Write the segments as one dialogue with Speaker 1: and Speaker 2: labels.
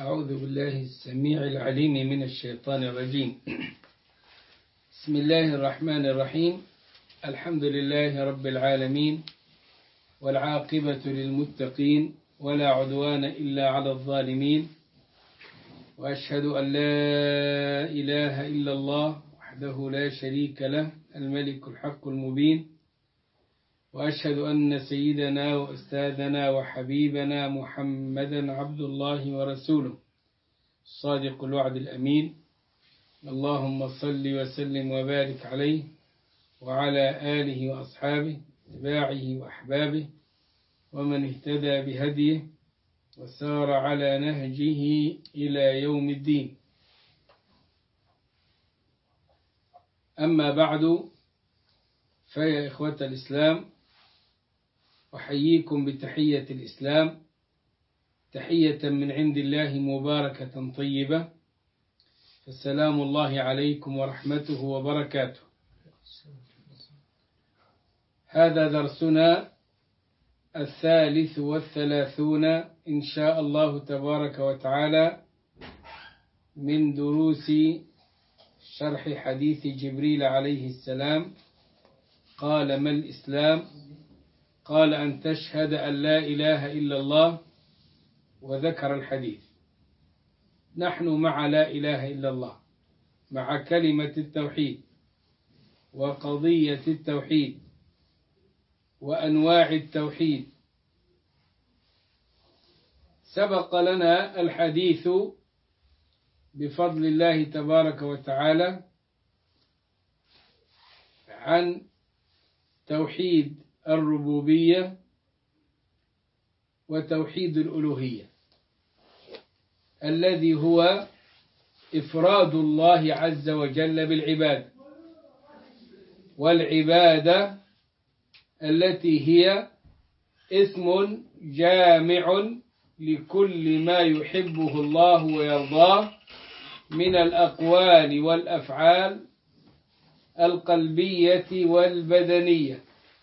Speaker 1: أعوذ بالله السميع العليم من الشيطان الرجيم. بسم الله الرحمن الرحيم. الحمد لله رب العالمين، والعاقبة للمتقين، ولا عدوان إلا على الظالمين، وأشهد أن لا إله إلا الله وحده لا شريك له الملك الحق المبين، وأشهد أن سيدنا وأستاذنا وحبيبنا محمدا عبد الله ورسوله الصادق الوعد الأمين. اللهم صل وسلم وبارك عليه وعلى آله وأصحابه اتباعه وأحبابه ومن اهتدى بهديه وسار على نهجه إلى يوم الدين. أما بعد، فيا إخوة الإسلام، أحييكم بتحية الإسلام، تحية من عند الله مباركة طيبة، فالسلام الله عليكم ورحمته وبركاته. هذا درسنا 33 إن شاء الله تبارك وتعالى من دروس شرح حديث جبريل عليه السلام. قال: ما الإسلام؟ قال: أن تشهد أن لا إله إلا الله، وذكر الحديث. نحن مع لا إله إلا الله، مع كلمة التوحيد وقضية التوحيد وأنواع التوحيد. سبق لنا الحديث بفضل الله تبارك وتعالى عن توحيد الربوبية وتوحيد الألوهية، الذي هو إفراد الله عز وجل بالعبادة، والعبادة التي هي اسم جامع لكل ما يحبه الله ويرضاه من الأقوال والأفعال القلبية والبدنية.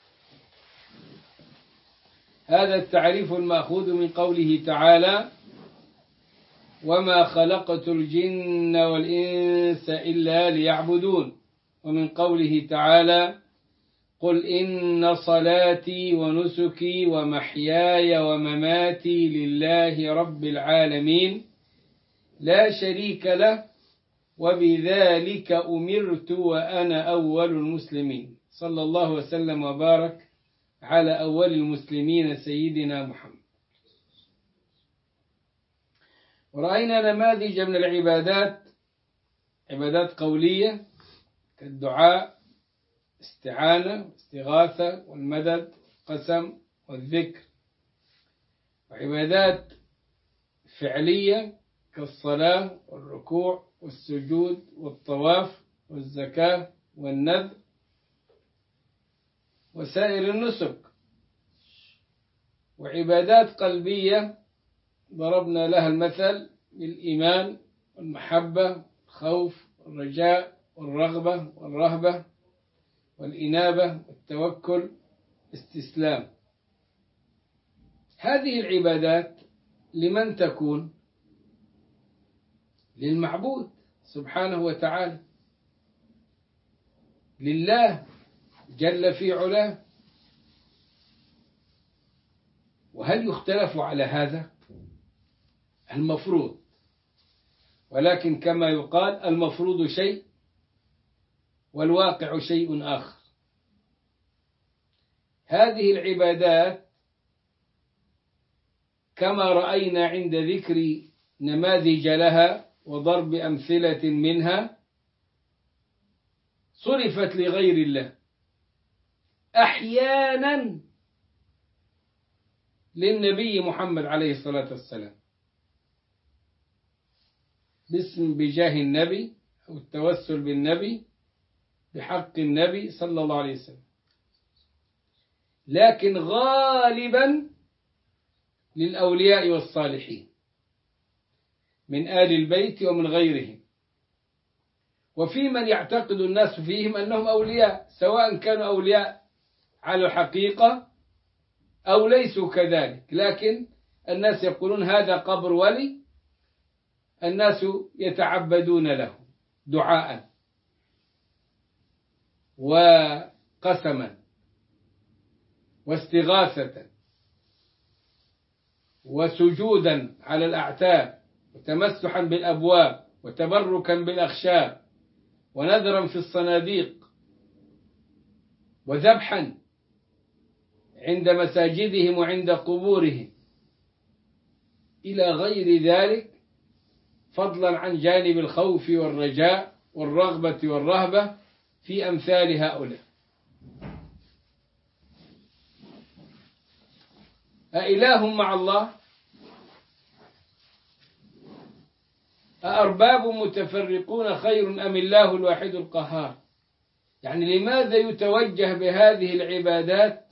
Speaker 1: هذا التعريف المأخوذ من قوله تعالى: وما خلقت الجن والإنس إلا ليعبدون، ومن قوله تعالى: قل إن صلاتي ونسكي ومحياي ومماتي لله رب العالمين لا شريك له وبذلك أمرت وأنا أول المسلمين. صلى الله وسلم وبارك على أول المسلمين سيدنا محمد. ورأينا نماذج من العبادات، عبادات قولية كالدعاء، استعانة، استغاثة، والمدد، قسم، والذكر، وعبادات فعلية كالصلاة والركوع والسجود والطواف والزكاة والنذر وسائر النسك. وعبادات قلبية ضربنا لها المثل بالإيمان والمحبة والخوف والرجاء والرغبة والرهبة والإنابة والتوكل والاستسلام. هذه العبادات لمن تكون؟ للمعبود سبحانه وتعالى، لله جل في علاه. وهل يختلف على هذا؟ المفروض، ولكن كما يقال: المفروض شيء والواقع شيء آخر. هذه العبادات كما رأينا عند ذكر نماذج لها وضرب أمثلة منها صرفت لغير الله، أحيانا للنبي محمد عليه الصلاة والسلام بجاه النبي أو التوسل بالنبي بحق النبي صلى الله عليه وسلم، لكن غالبا للأولياء والصالحين من آل البيت ومن غيرهم، وفي من يعتقد الناس فيهم أنهم أولياء، سواء كانوا أولياء على الحقيقة أو ليسوا كذلك، لكن الناس يقولون هذا قبر ولي الناس يتعبدون له دعاء وقسما واستغاثة وسجودا على الأعتاب وتمسحا بالأبواب وتبركا بالأخشاب ونذرا في الصناديق وذبحا عند مساجدهم وعند قبورهم إلى غير ذلك، فضلا عن جانب الخوف والرجاء والرغبة والرهبة في أمثال هؤلاء. أإله مع الله؟ أأرباب متفرقون خير أم الله الواحد القهار؟ يعني لماذا يتوجه بهذه العبادات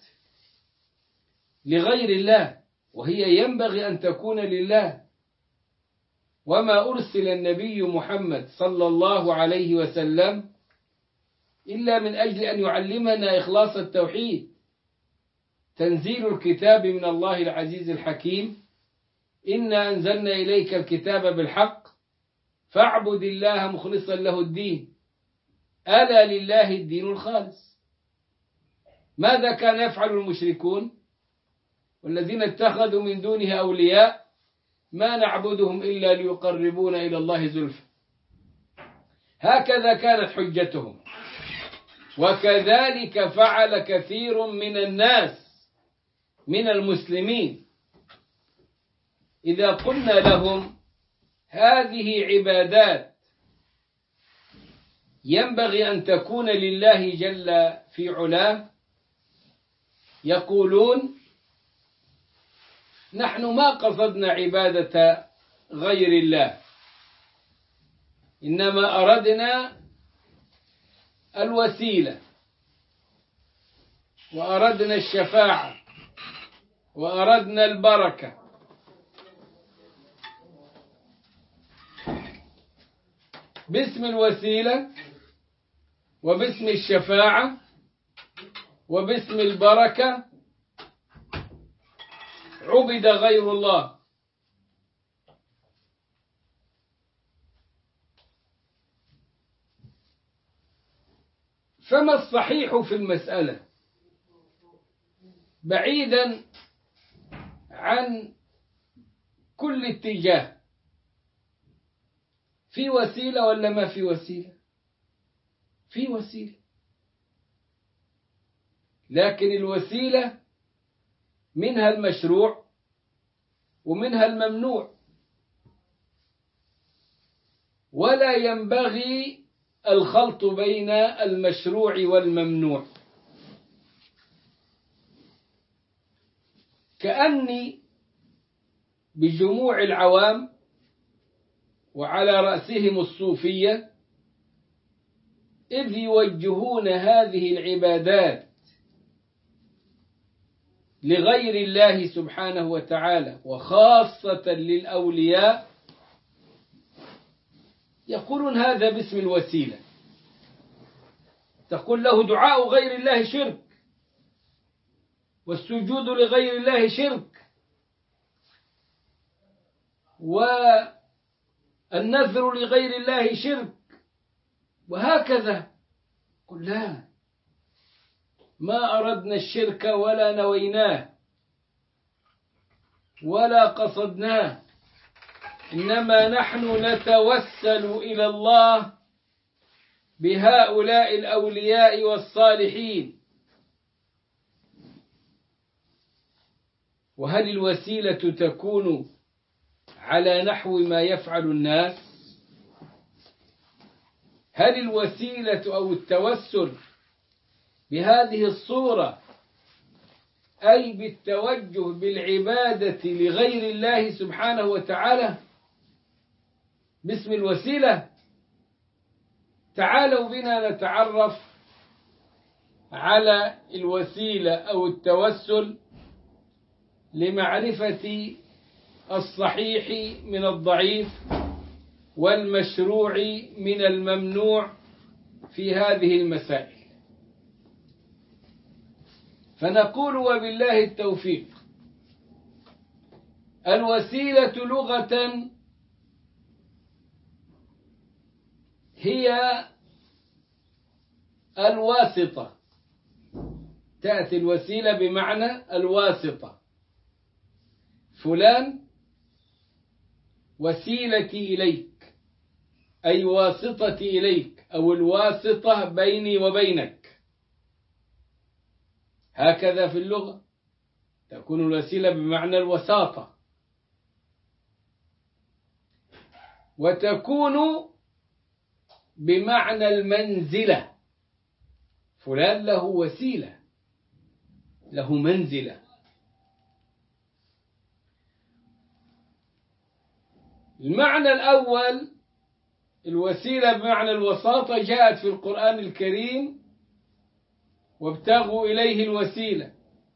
Speaker 1: لغير الله وهي ينبغي أن تكون لله؟ وما أرسل النبي محمد صلى الله عليه وسلم إلا من أجل أن يعلمنا إخلاص التوحيد. تنزيل الكتاب من الله العزيز الحكيم، إنا أنزلنا إليك الكتاب بالحق فاعبد الله مخلصا له الدين، ألا لله الدين الخالص. ماذا كان يفعل المشركون والذين اتخذوا من دونه أولياء؟ ما نعبدهم إلا ليقربونا إلى الله زلفى. هكذا كانت حجتهم، وكذلك فعل كثير من الناس من المسلمين. إذا قلنا لهم هذه عبادات ينبغي أن تكون لله جل في علاه، يقولون نحن ما قصدنا عبادة غير الله، إنما أردنا الوسيلة وأردنا الشفاعة وأردنا البركة. باسم الوسيلة وباسم الشفاعة وباسم البركة عبد غير الله. فما الصحيح في المسألة؟ بعيدا عن كل اتجاه، في وسيلة ولا ما في وسيلة؟ في وسيلة، لكن الوسيلة منها المشروع ومنها الممنوع، ولا ينبغي الخلط بين المشروع والممنوع. كأني بجموع العوام وعلى رأسهم الصوفية إذ يوجهون هذه العبادات لغير الله سبحانه وتعالى وخاصة للأولياء، يقولون هذا باسم الوسيلة. تقول له دعاء غير الله شرك، والسجود لغير الله شرك، والنذر لغير الله شرك، وهكذا. قل لا، ما أردنا الشرك ولا نويناه ولا قصدناه، إنما نحن نتوسل إلى الله بهؤلاء الأولياء والصالحين. وهل الوسيلة تكون على نحو ما يفعل الناس؟ هل الوسيلة أو التوسل بهذه الصورة أي بالتوجه بالعبادة لغير الله سبحانه وتعالى باسم الوسيلة؟ تعالوا بنا نتعرف على الوسيلة أو التوسل لمعرفة الصحيح من الضعيف والمشروع من الممنوع في هذه المسائل. فنقول وبالله التوفيق: الوسيلة لغة هي الواسطة، تأتي الوسيلة بمعنى الواسطة. فلان وسيلتي إليك، أي واسطتي إليك، أو الواسطة بيني وبينك. هكذا في اللغة تكون الوسيلة بمعنى الوساطة، وتكون بمعنى المنزلة. فلان له وسيلة، له منزلة. المعنى الأول الوسيلة بمعنى الوساطة جاءت في القرآن الكريم: وابتغوا إليه الوسيلة،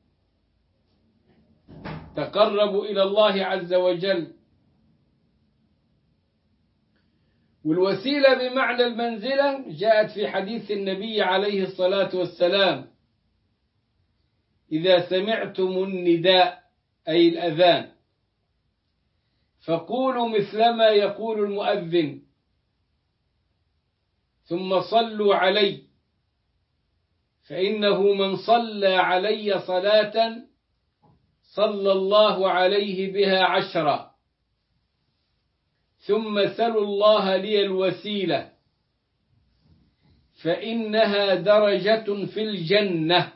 Speaker 1: تقربوا إلى الله عز وجل. والوسيلة بمعنى المنزلة جاءت في حديث النبي عليه الصلاة والسلام: إذا سمعتم النداء أي الأذان فقولوا مثلما يقول المؤذن، ثم صلوا علي، فإنه من صلى علي صلاة صلى الله عليه بها 10، ثم سلوا الله لي الوسيلة فإنها درجة في الجنة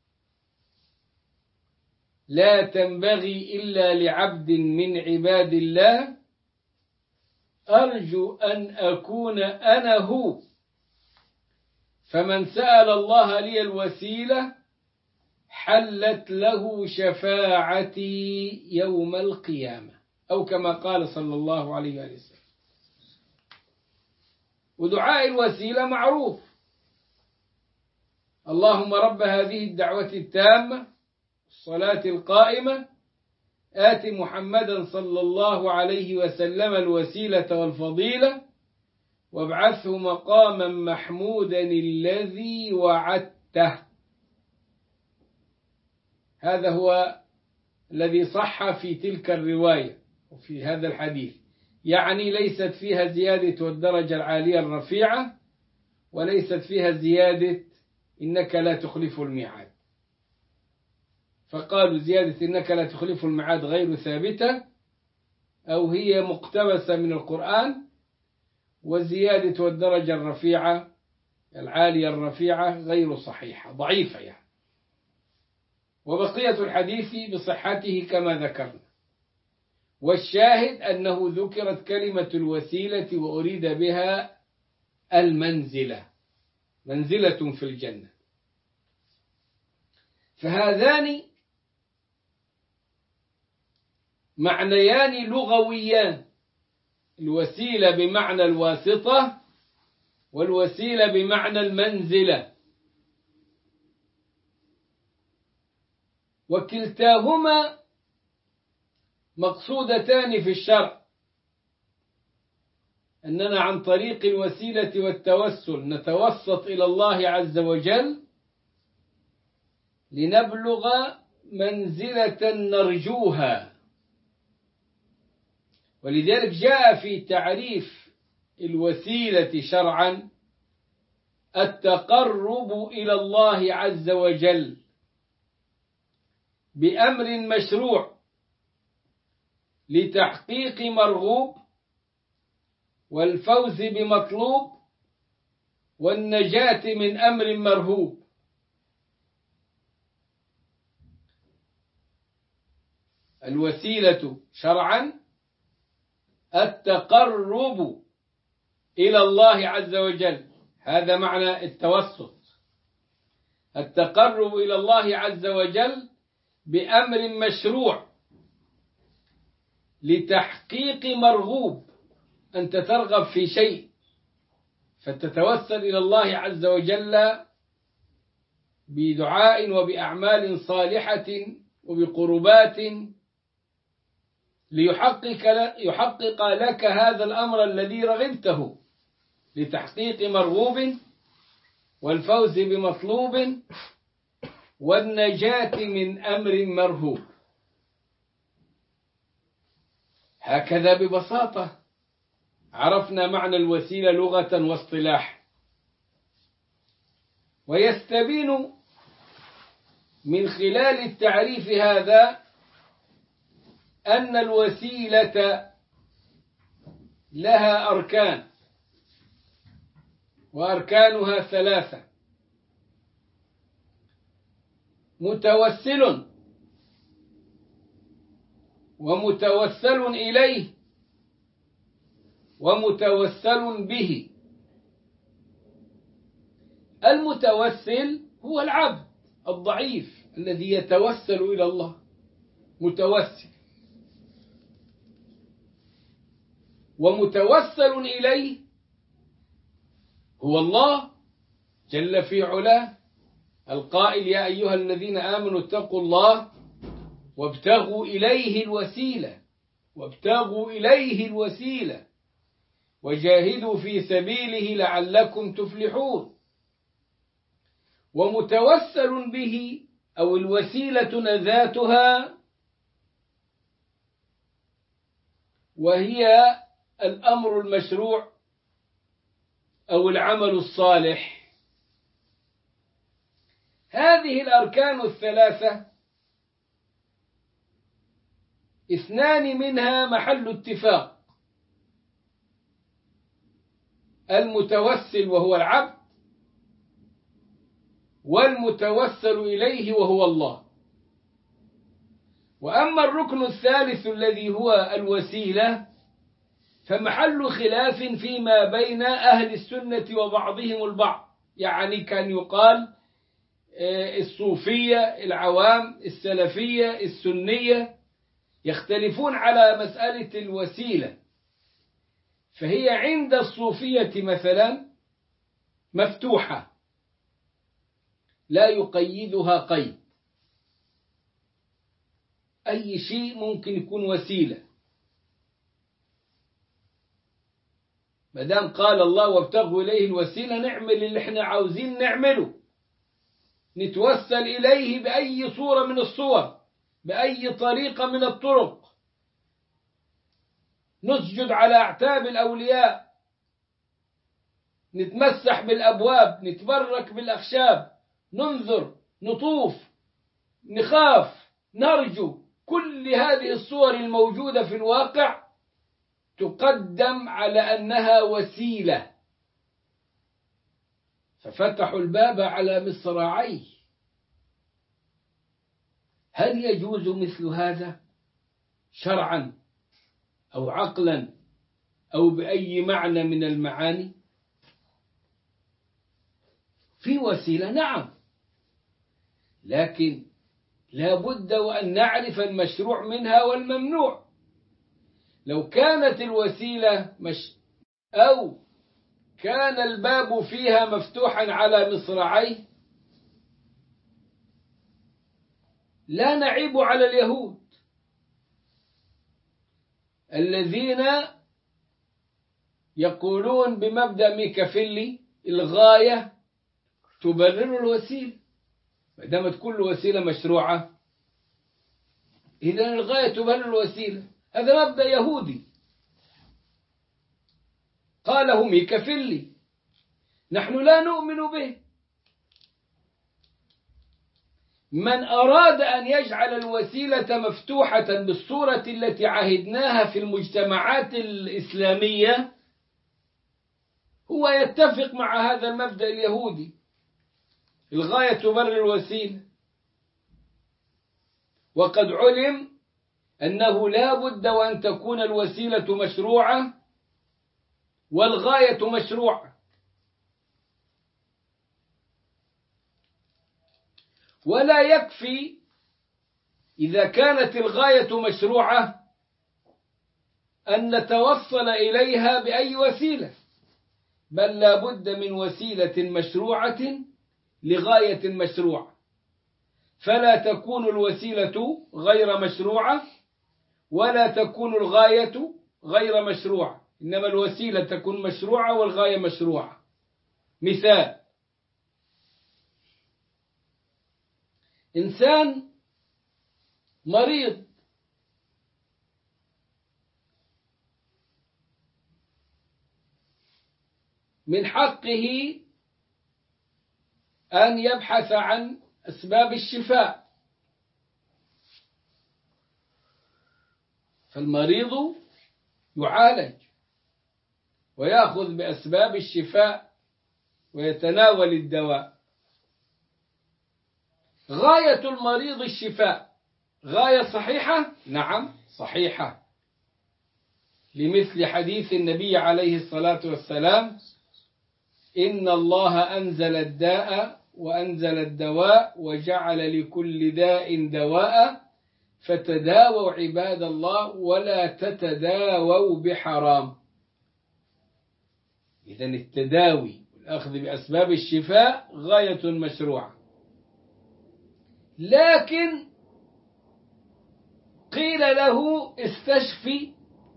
Speaker 1: لا تنبغي إلا لعبد من عباد الله، أرجو أن أكون أنا هو، فمن سأل الله لي الوسيلة حلت له شفاعتي يوم القيامة، أو كما قال صلى الله عليه وسلم. ودعاء الوسيلة معروف: اللهم رب هذه الدعوة التامة الصلاة القائمة آت محمدا صلى الله عليه وسلم الوسيلة والفضيلة وابعثه مقاما محمودا الذي وعدته. هذا هو الذي صح في تلك الرواية وفي هذا الحديث، يعني ليست فيها زيادة والدرجة العالية الرفيعة، وليست فيها زيادة إنك لا تخلف الميعاد. فقالوا زيادة إنك لا تخلف الميعاد غير ثابتة، أو هي مقتبسة من القرآن، وزيادة والدرجة الرفيعة العالية الرفيعة غير صحيحة، ضعيفة يعني. وبقية الحديث بصحته كما ذكرنا. والشاهد أنه ذكرت كلمة الوسيلة وأريد بها المنزلة، منزلة في الجنة. فهذان معنيان لغويان: الوسيلة بمعنى الواسطة، والوسيلة بمعنى المنزلة، وكلتاهما مقصودتان في الشرع، أننا عن طريق الوسيلة والتوسل نتوسط إلى الله عز وجل لنبلغ منزلة نرجوها. ولذلك جاء في تعريف الوسيلة شرعا التقرب إلى الله عز وجل بأمر مشروع لتحقيق مرغوب والفوز بمطلوب والنجاة من أمر مرهوب. الوسيلة شرعا التقرب إلى الله عز وجل، هذا معنى التوسط، التقرب إلى الله عز وجل بأمر مشروع لتحقيق مرغوب. أنت ترغب في شيء فتتوسل إلى الله عز وجل بدعاء وبأعمال صالحة وبقربات ليحقق لك هذا الأمر الذي رغبته، لتحقيق مرغوب والفوز بمطلوب والنجاة من أمر مرهوب. هكذا ببساطة عرفنا معنى الوسيلة لغة واصطلاح. ويستبين من خلال التعريف هذا أن الوسيلة لها أركان، وأركانها 3: متوسل، ومتوسل إليه، ومتوسل به. المتوسل هو العبد الضعيف الذي يتوسل إلى الله، متوسل. ومتوسل إليه هو الله جل في علاه، القائل: يا أيها الذين آمنوا اتقوا الله وابتغوا إليه الوسيلة، وابتغوا إليه الوسيلة وجاهدوا في سبيله لعلكم تفلحون. ومتوسل به أو الوسيلة ذاتها وهي الأمر المشروع أو العمل الصالح. هذه الأركان 3 2 منها محل اتفاق: المتوسل وهو العبد، والمتوسل إليه وهو الله. وأما الركن الثالث الذي هو الوسيلة فمحل خلاف فيما بين أهل السنة وبعضهم البعض، يعني كان يقال الصوفية العوام، السلفية السنية، يختلفون على مسألة الوسيلة. فهي عند الصوفية مثلا مفتوحة لا يقيدها قيد، أي شيء ممكن يكون وسيلة مدام قال الله وابتغوا إليه الوسيلة، نعمل اللي احنا عاوزين نعمله، نتوسل إليه بأي صورة من الصور، بأي طريقة من الطرق، نسجد على أعتاب الأولياء، نتمسح بالأبواب، نتبرك بالأخشاب، ننذر، نطوف، نخاف، نرجو. كل هذه الصور الموجودة في الواقع تقدم على أنها وسيلة، ففتحوا الباب على مصراعيه. هل يجوز مثل هذا شرعا أو عقلا أو بأي معنى من المعاني؟ في وسيلة نعم، لكن لا بد وأن نعرف المشروع منها والممنوع. لو كانت الوسيلة أو كان الباب فيها مفتوحا على مصراعيه لا نعيب على اليهود الذين يقولون بمبدأ ميكافيلي: الغاية تبرر الوسيلة. ما دامت كل وسيلة مشروعة إذن الغاية تبرر الوسيلة. هذا مبدأ يهودي قاله ميكافيلي، نحن لا نؤمن به. من أراد أن يجعل الوسيلة مفتوحة بالصورة التي عهدناها في المجتمعات الإسلامية هو يتفق مع هذا المبدأ اليهودي: الغاية تبرر الوسيلة. وقد علم أنه لا بد وأن تكون الوسيلة مشروعة والغاية مشروعة. ولا يكفي إذا كانت الغاية مشروعة أن نتوصل إليها بأي وسيلة، بل لا بد من وسيلة مشروعة لغاية مشروعة، فلا تكون الوسيلة غير مشروعة ولا تكون الغاية غير مشروعة، إنما الوسيلة تكون مشروعة والغاية مشروعة. مثال: إنسان مريض من حقه أن يبحث عن أسباب الشفاء. فالمريض يعالج ويأخذ بأسباب الشفاء ويتناول الدواء. غاية المريض الشفاء، غاية صحيحة؟ نعم صحيحة، لمثل حديث النبي عليه الصلاة والسلام: إن الله أنزل الداء وأنزل الدواء وجعل لكل داء دواء فتداووا عباد الله ولا تتداووا بحرام. إذن التداوي والأخذ بأسباب الشفاء غاية مشروعة. لكن قيل له استشفي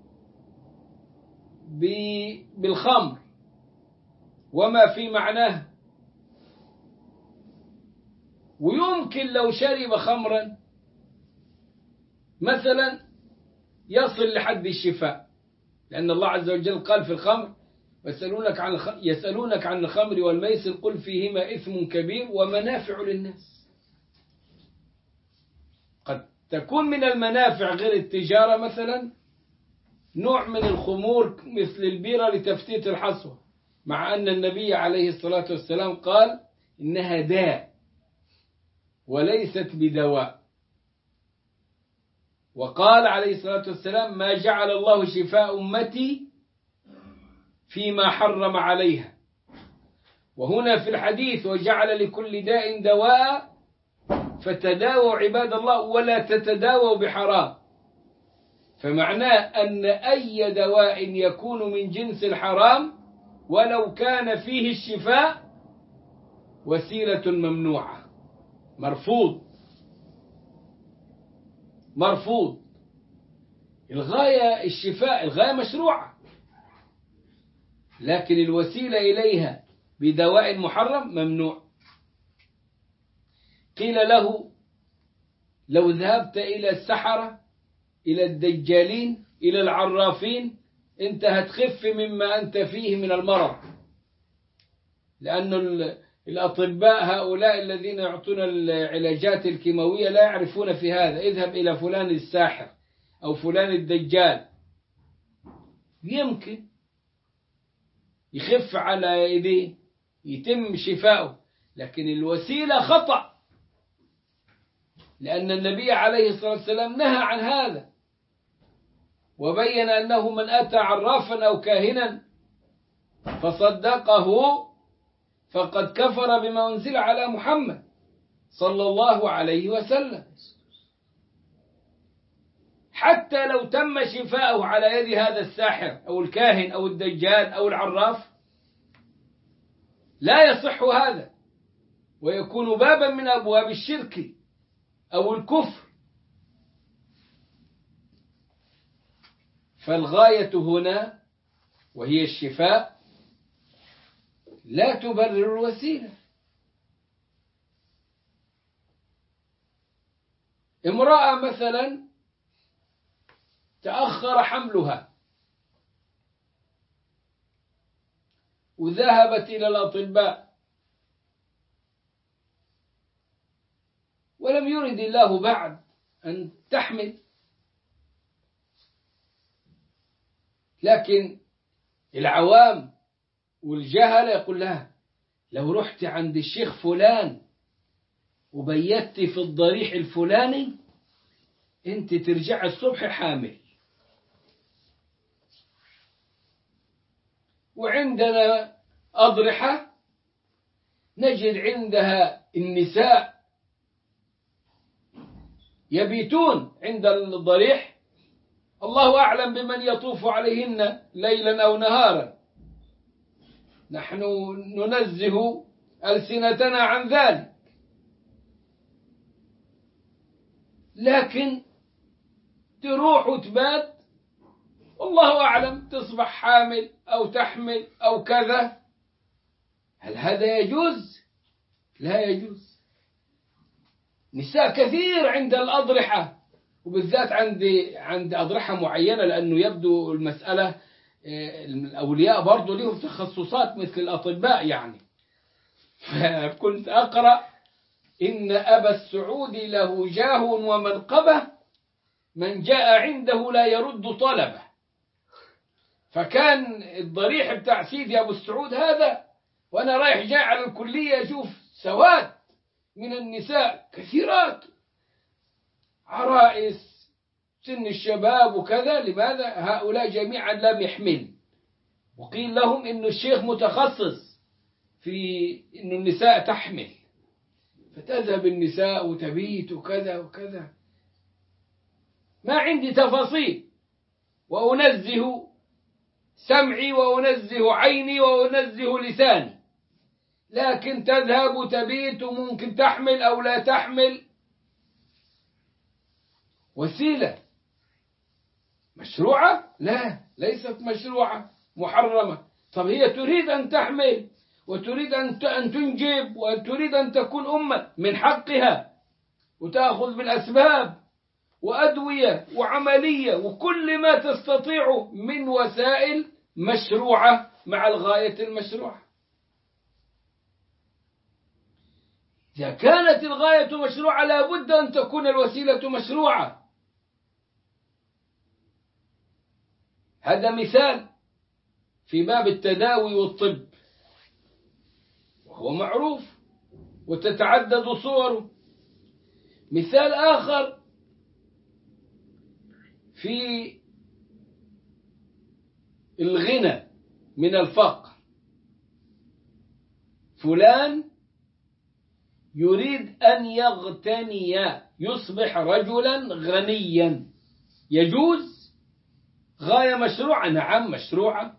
Speaker 1: بالخمر وما في معناه، ويمكن لو شرب خمرا مثلا يصل لحد الشفاء، لأن الله عز وجل قال في الخمر: يسألونك عن الخمر والميسر قل فيهما إثم كبير ومنافع للناس. قد تكون من المنافع غير التجارة، مثلا نوع من الخمور مثل البيرة لتفتيت الحصوة، مع أن النبي عليه الصلاة والسلام قال إنها داء وليست بدواء. وقال عليه الصلاة والسلام: ما جعل الله شفاء أمتي فيما حرم عليها. وهنا في الحديث: وجعل لكل داء دواء فتداووا عباد الله ولا تتداووا بحرام. فمعناه أن أي دواء يكون من جنس الحرام ولو كان فيه الشفاء وسيلة ممنوعة، مرفوض. الغاية الشفاء، الغاية مشروعة، لكن الوسيلة إليها بدواء محرم ممنوع. قيل له: لو ذهبت إلى السحرة، إلى الدجالين، إلى العرافين، أنت هتخف مما أنت فيه من المرض، لأن الأطباء هؤلاء الذين يعطون العلاجات الكيماوية لا يعرفون في هذا. اذهب إلى فلان الساحر أو فلان الدجال، يمكن يخف على يديه، يتم شفاؤه، لكن الوسيلة خطأ، لأن النبي عليه الصلاة والسلام نهى عن هذا، وبين أنه من أتى عرافا أو كاهنا فصدقه فقد كفر بما أنزل على محمد صلى الله عليه وسلم. حتى لو تم شفاؤه على يد هذا الساحر أو الكاهن أو الدجال أو العراف لا يصح هذا، ويكون بابا من أبواب الشرك أو الكفر. فالغاية هنا وهي الشفاء لا تبرر الوسيلة. امرأة مثلا تأخر حملها وذهبت إلى الأطباء ولم يرد الله بعد أن تحمل، لكن العوام والجهل يقول لها: لو رحت عند الشيخ فلان وبيتت في الضريح الفلاني انت ترجع الصبح حامل. وعندنا أضرحة نجد عندها النساء يبيتون عند الضريح، الله أعلم بمن يطوف عليهن ليلا أو نهارا، نحن ننزه ألسنتنا عن ذلك، لكن تروح وتبات والله أعلم تصبح حامل أو تحمل أو كذا. هل هذا يجوز؟ لا يجوز. نساء كثير عند الأضرحة، وبالذات عند أضرحة معينة، لأنه يبدو المسألة الأولياء برضو لهم تخصصات مثل الأطباء يعني. فكنت أقرأ إن أبا السعود له جاه ومنقبة من جاء عنده لا يرد طلبه. فكان الضريح بتاع سيدي أبو السعود هذا، وأنا رايح جاي على الكلية أشوف سواد من النساء كثيرات، عرائس سن الشباب وكذا. لماذا؟ هؤلاء جميعا لم يحمل، وقيل لهم إن الشيخ متخصص في إن النساء تحمل، فتذهب النساء وتبيت وكذا وكذا. ما عندي تفاصيل، وأنزه سمعي وأنزه عيني وأنزه لساني، لكن تذهب وتبيت وممكن تحمل أو لا تحمل. وسيلة مشروعة؟ لا، ليست مشروعة، محرمة. طب هي تريد أن تحمل وتريد أن تنجب وتريد أن تكون أمة، من حقها، وتأخذ بالأسباب وأدوية وعملية وكل ما تستطيع من وسائل مشروعة مع الغاية المشروعة. إذا كانت الغاية مشروعة لا بد أن تكون الوسيلة مشروعة. هذا مثال في باب التداوي والطب، وهو معروف وتتعدد صوره. مثال آخر في الغنى من الفقر. فلان يريد أن يغتني، يصبح رجلا غنيا، يجوز؟ غاية مشروعة؟ نعم مشروعة.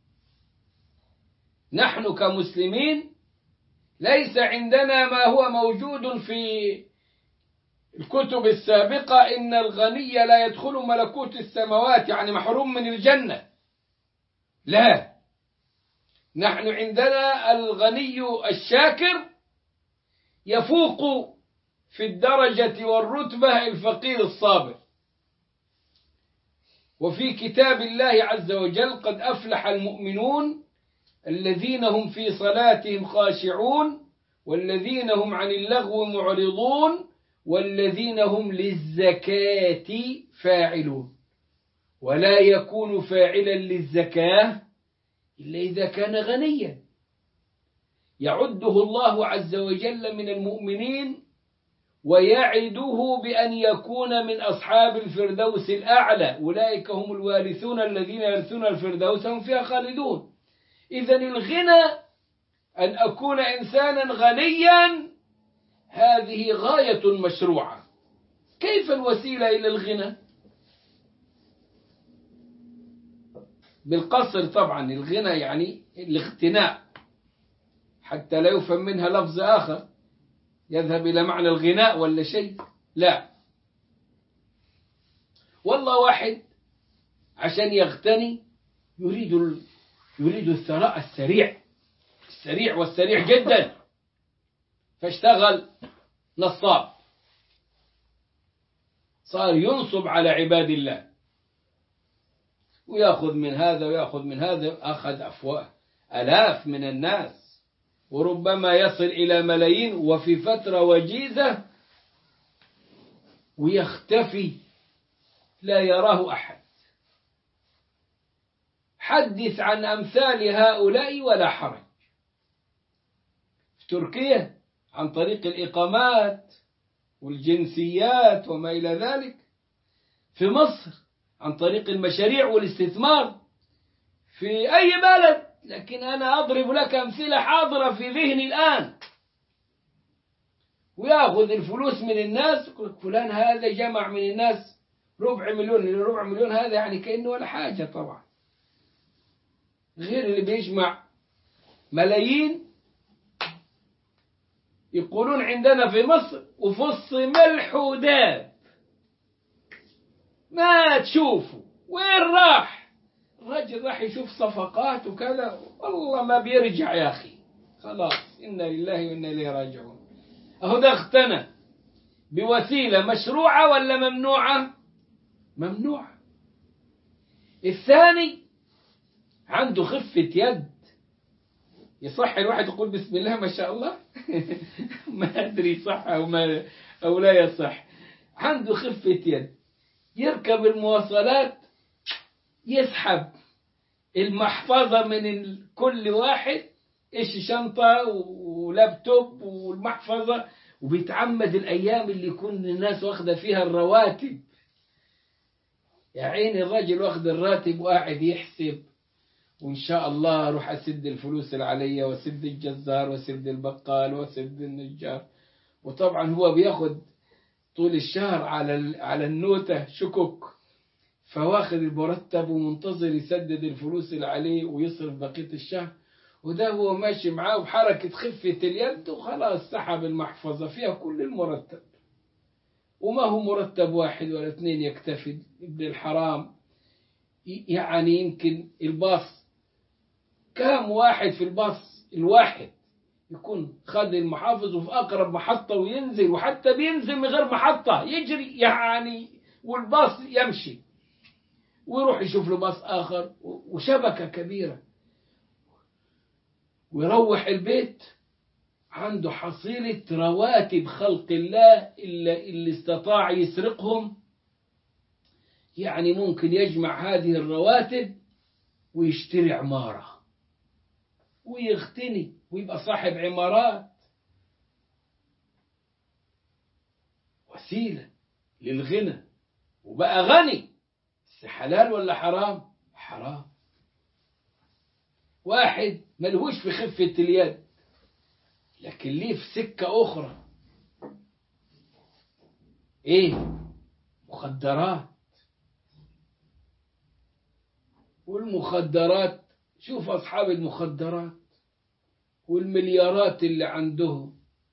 Speaker 1: نحن كمسلمين ليس عندنا ما هو موجود في الكتب السابقة إن الغني لا يدخل ملكوت السماوات، يعني محروم من الجنة. لا، نحن عندنا الغني الشاكر يفوق في الدرجة والرتبة الفقير الصابر. وفي كتاب الله عز وجل: قد أفلح المؤمنون الذين هم في صلاتهم خاشعون والذين هم عن اللغو معرضون والذين هم للزكاة فاعلون. ولا يكون فاعلا للزكاة إلا إذا كان غنيا، يعده الله عز وجل من المؤمنين ويعده بأن يكون من أصحاب الفردوس الأعلى، أولئك هم الوارثون الذين يرثون الفردوس هم فيها خالدون. إذن الغنى، أن أكون إنسانا غنيا، هذه غاية مشروعة. كيف الوسيلة إلى الغنى؟ بالقصر طبعا. الغنى يعني الاغتناء، حتى لا يفهم منها لفظ آخر يذهب إلى معنى الغناء ولا شيء. لا، والله واحد عشان يغتني يريد الثراء السريع والسريع جدا، فاشتغل نصاب، صار ينصب على عباد الله، ويأخذ من هذا ويأخذ من هذا. أخذ آلاف من الناس، وربما يصل إلى ملايين، وفي فترة وجيزة ويختفي، لا يراه أحد. حدث عن أمثال هؤلاء ولا حرج. في تركيا عن طريق الإقامات والجنسيات وما إلى ذلك. في مصر عن طريق المشاريع والاستثمار. في أي بلد، لكن أنا أضرب لك أمثلة حاضرة في ذهني الآن. ويأخذ الفلوس من الناس، فلان هذا جمع من الناس 250,000 هذا يعني كأنه ولا حاجة طبعا، غير اللي بيجمع ملايين. يقولون عندنا في مصر وفص ملح وداب، ما تشوفوا وين راح الرجل؟ راح يشوف صفقات وكذا، والله ما بيرجع يا أخي، خلاص إنا لله وإنا إليه راجعون. أهو ده اغتنى بوسيلة مشروعة ولا ممنوعة؟ ممنوعة. الثاني عنده خفة يد. يصح الواحد يقول بسم الله ما شاء الله؟ ما أدري صح أو لا يصح. عنده خفة يد، يركب المواصلات يسحب المحفظة من كل واحد، إيش شنطة ولابتوب والمحفظة، وبيتعمد الأيام اللي يكون الناس واخدة فيها الرواتب. يا عيني الراجل واخد الراتب وقاعد يحسب، وإن شاء الله أروح أسد الفلوس اللي عليا وأسد الجزار وأسد البقال وأسد النجار. وطبعا هو بياخد طول الشهر على النوتة شكك، فواخد المرتب ومنتظر يسدد الفلوس اللي عليه ويصرف بقية الشهر. وده هو ماشي معاه بحركة خفة اليد وخلاص سحب المحفظة فيها كل المرتب، وما هو مرتب واحد ولا اثنين يكتفي. ابن الحرام يعني يمكن الباص كام واحد في الباص الواحد يكون خد المحافظ وفي أقرب محطة وينزل، وحتى بينزل من غير محطة يجري يعني، والباص يمشي ويروح يشوف له باص آخر وشبكة كبيرة، ويروح البيت عنده حصيلة رواتب خلق الله اللي استطاع يسرقهم. يعني ممكن يجمع هذه الرواتب ويشتري عمارة ويغتني ويبقى صاحب عمارات. وسيلة للغنى وبقى غني. بس حلال ولا حرام؟ حرام. واحد ملهوش في خفة اليد لكن ليه في سكة أخرى، إيه؟ مخدرات. والمخدرات، شوف أصحاب المخدرات والمليارات اللي عندهم،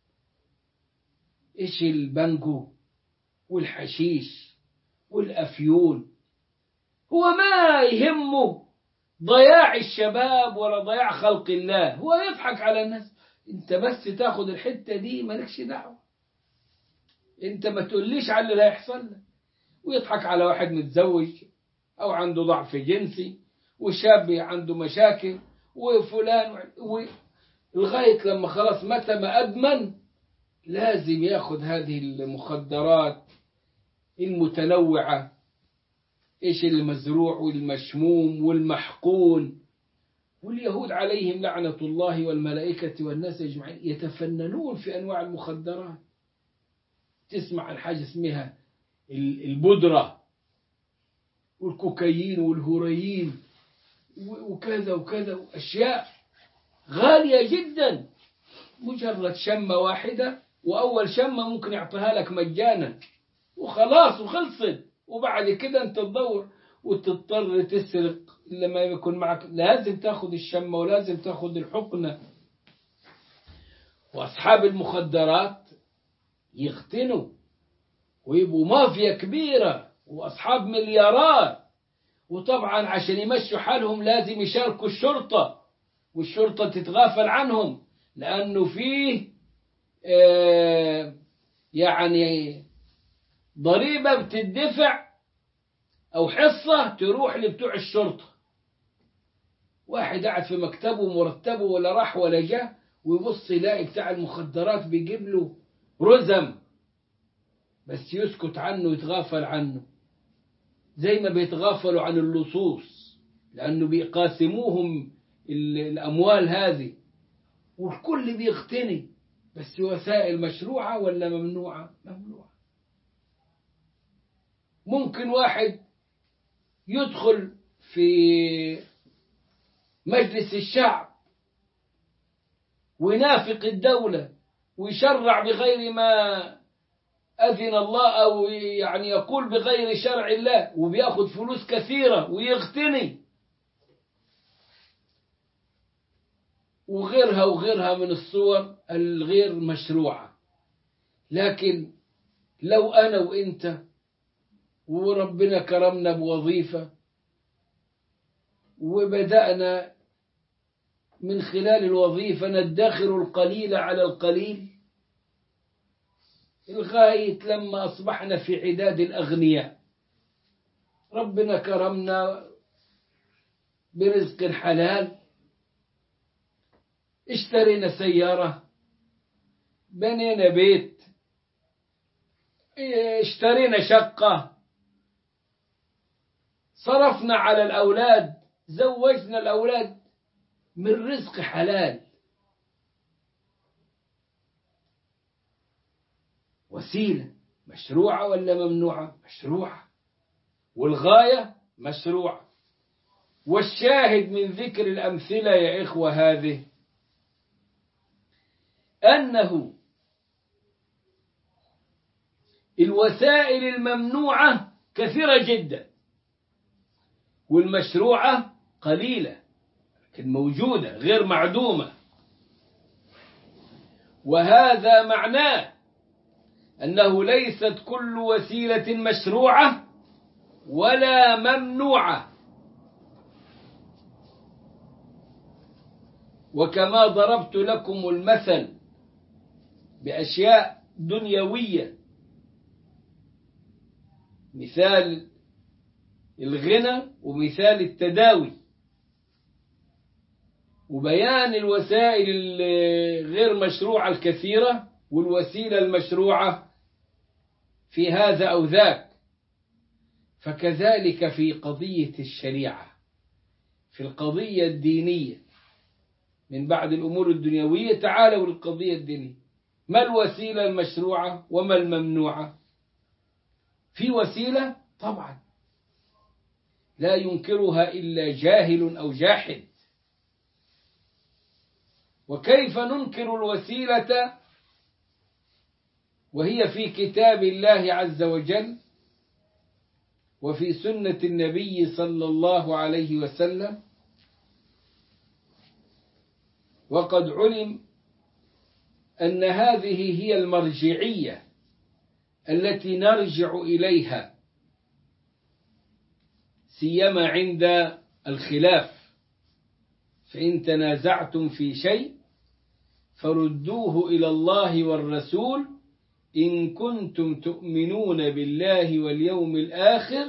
Speaker 1: إيش البنجو والحشيش والأفيون. هو ما يهمه ضياع الشباب ولا ضياع خلق الله، هو يضحك على الناس. انت بس تاخد الحتة دي مالكش دعوة، انت ما تقوليش على اللي هيحصل لك. ويضحك على واحد متزوج او عنده ضعف جنسي وشاب عنده مشاكل وفلان لغاية لما خلاص متى ما أدمن لازم ياخد هذه المخدرات المتنوعة، إيش المزروع والمشموم والمحقون. واليهود عليهم لعنة الله والملائكة والناس أجمعين يتفننون في أنواع المخدرات. تسمع عن حاجة اسمها البودرة والكوكايين والهيروين وكذا وكذا، أشياء غالية جدا. مجرد شمة واحدة، وأول شمة ممكن يعطيها لك مجانا وخلاص وخلصت، وبعد كده أنت تدور وتضطر تسرق لما يكون معك. لازم تاخد الشمة ولازم تاخد الحقنة. وأصحاب المخدرات يغتنوا ويبقوا مافيا كبيرة وأصحاب مليارات. وطبعا عشان يمشوا حالهم لازم يشاركوا الشرطة، والشرطة تتغافل عنهم لأنه فيه يعني ضريبة بتدفع أو حصة تروح لبتوع الشرطة. واحد قاعد في مكتبه مرتبه ولا راح ولا جاء، ويبص يلاقي بتاع المخدرات بيجيب له رزم بس يسكت عنه ويتغافل عنه، زي ما بيتغافلوا عن اللصوص لأنه بيقاسموهم الأموال هذه. والكل بيغتني، بس وسائل مشروعة ولا ممنوعة؟ ممنوعة. ممكن واحد يدخل في مجلس الشعب وينافق الدولة ويشرع بغير ما أذن الله، أو يعني يقول بغير شرع الله، وبياخد فلوس كثيرة ويغتني، وغيرها وغيرها من الصور الغير مشروعة. لكن لو أنا وإنت وربنا كرمنا بوظيفة وبدأنا من خلال الوظيفة ندخر القليل على القليل لغاية لما أصبحنا في عداد الأغنياء، ربنا كرمنا برزق حلال، اشترينا سيارة، بنينا بيت، اشترينا شقة، صرفنا على الأولاد، زوجنا الأولاد من رزق حلال. وسيلة مشروعة ولا ممنوعة؟ مشروعة، والغاية مشروعة. والشاهد من ذكر الأمثلة يا إخوة هذه أنه الوسائل الممنوعة كثيرة جدا، والمشروعة قليلة لكن موجودة غير معدومة. وهذا معناه أنه ليست كل وسيلة مشروعة ولا ممنوعة. وكما ضربت لكم المثل بأشياء دنيوية، مثال الغنى ومثال التداوي، وبيان الوسائل الغير مشروعة الكثيرة والوسيلة المشروعة في هذا أو ذاك. فكذلك في قضية الشريعة، في القضية الدينية من بعد الأمور الدنيوية تعالوا للقضية الدينية. ما الوسيلة المشروعة وما الممنوعة؟ في وسيلة طبعا لا ينكرها إلا جاهل أو جاحد. وكيف ننكر الوسيلة وهي في كتاب الله عز وجل وفي سنة النبي صلى الله عليه وسلم؟ وقد علم أن هذه هي المرجعية التي نرجع إليها سيما عند الخلاف. فإن تنازعتم في شيء فردوه إلى الله والرسول إن كنتم تؤمنون بالله واليوم الآخر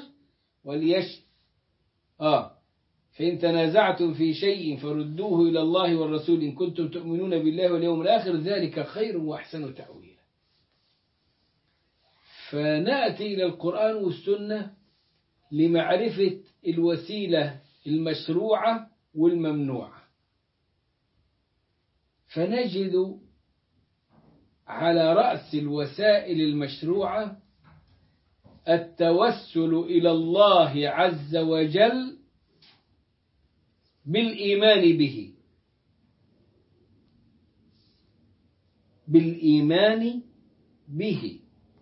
Speaker 1: فإن تنازعتم في شيء فردوه إلى الله والرسول إن كنتم تؤمنون بالله واليوم الآخر ذلك خير وأحسن تأويلا. فنأتي إلى القرآن والسنة لمعرفة الوسيلة المشروعة والممنوعة، فنجد على رأس الوسائل المشروعة التوسل إلى الله عز وجل بالإيمان به، بالإيمان به،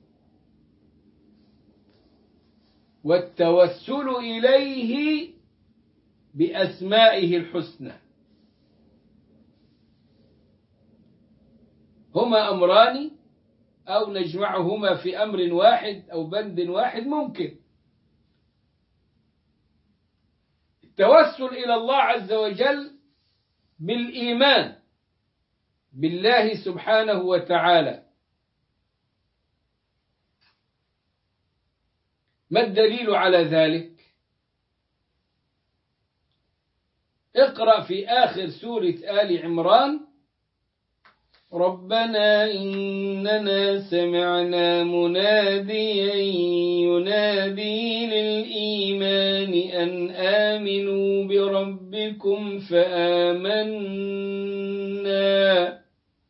Speaker 1: والتوسل إليه بأسمائه الحسنى. هما أمران أو نجمعهما في أمر واحد أو بند واحد ممكن. التوسل إلى الله عز وجل بالإيمان بالله سبحانه وتعالى. ما الدليل على ذلك؟ اقرأ في آخر سورة آل عمران: ربنا إننا سمعنا مناديا ينادي للإيمان أن آمنوا بربكم فآمنا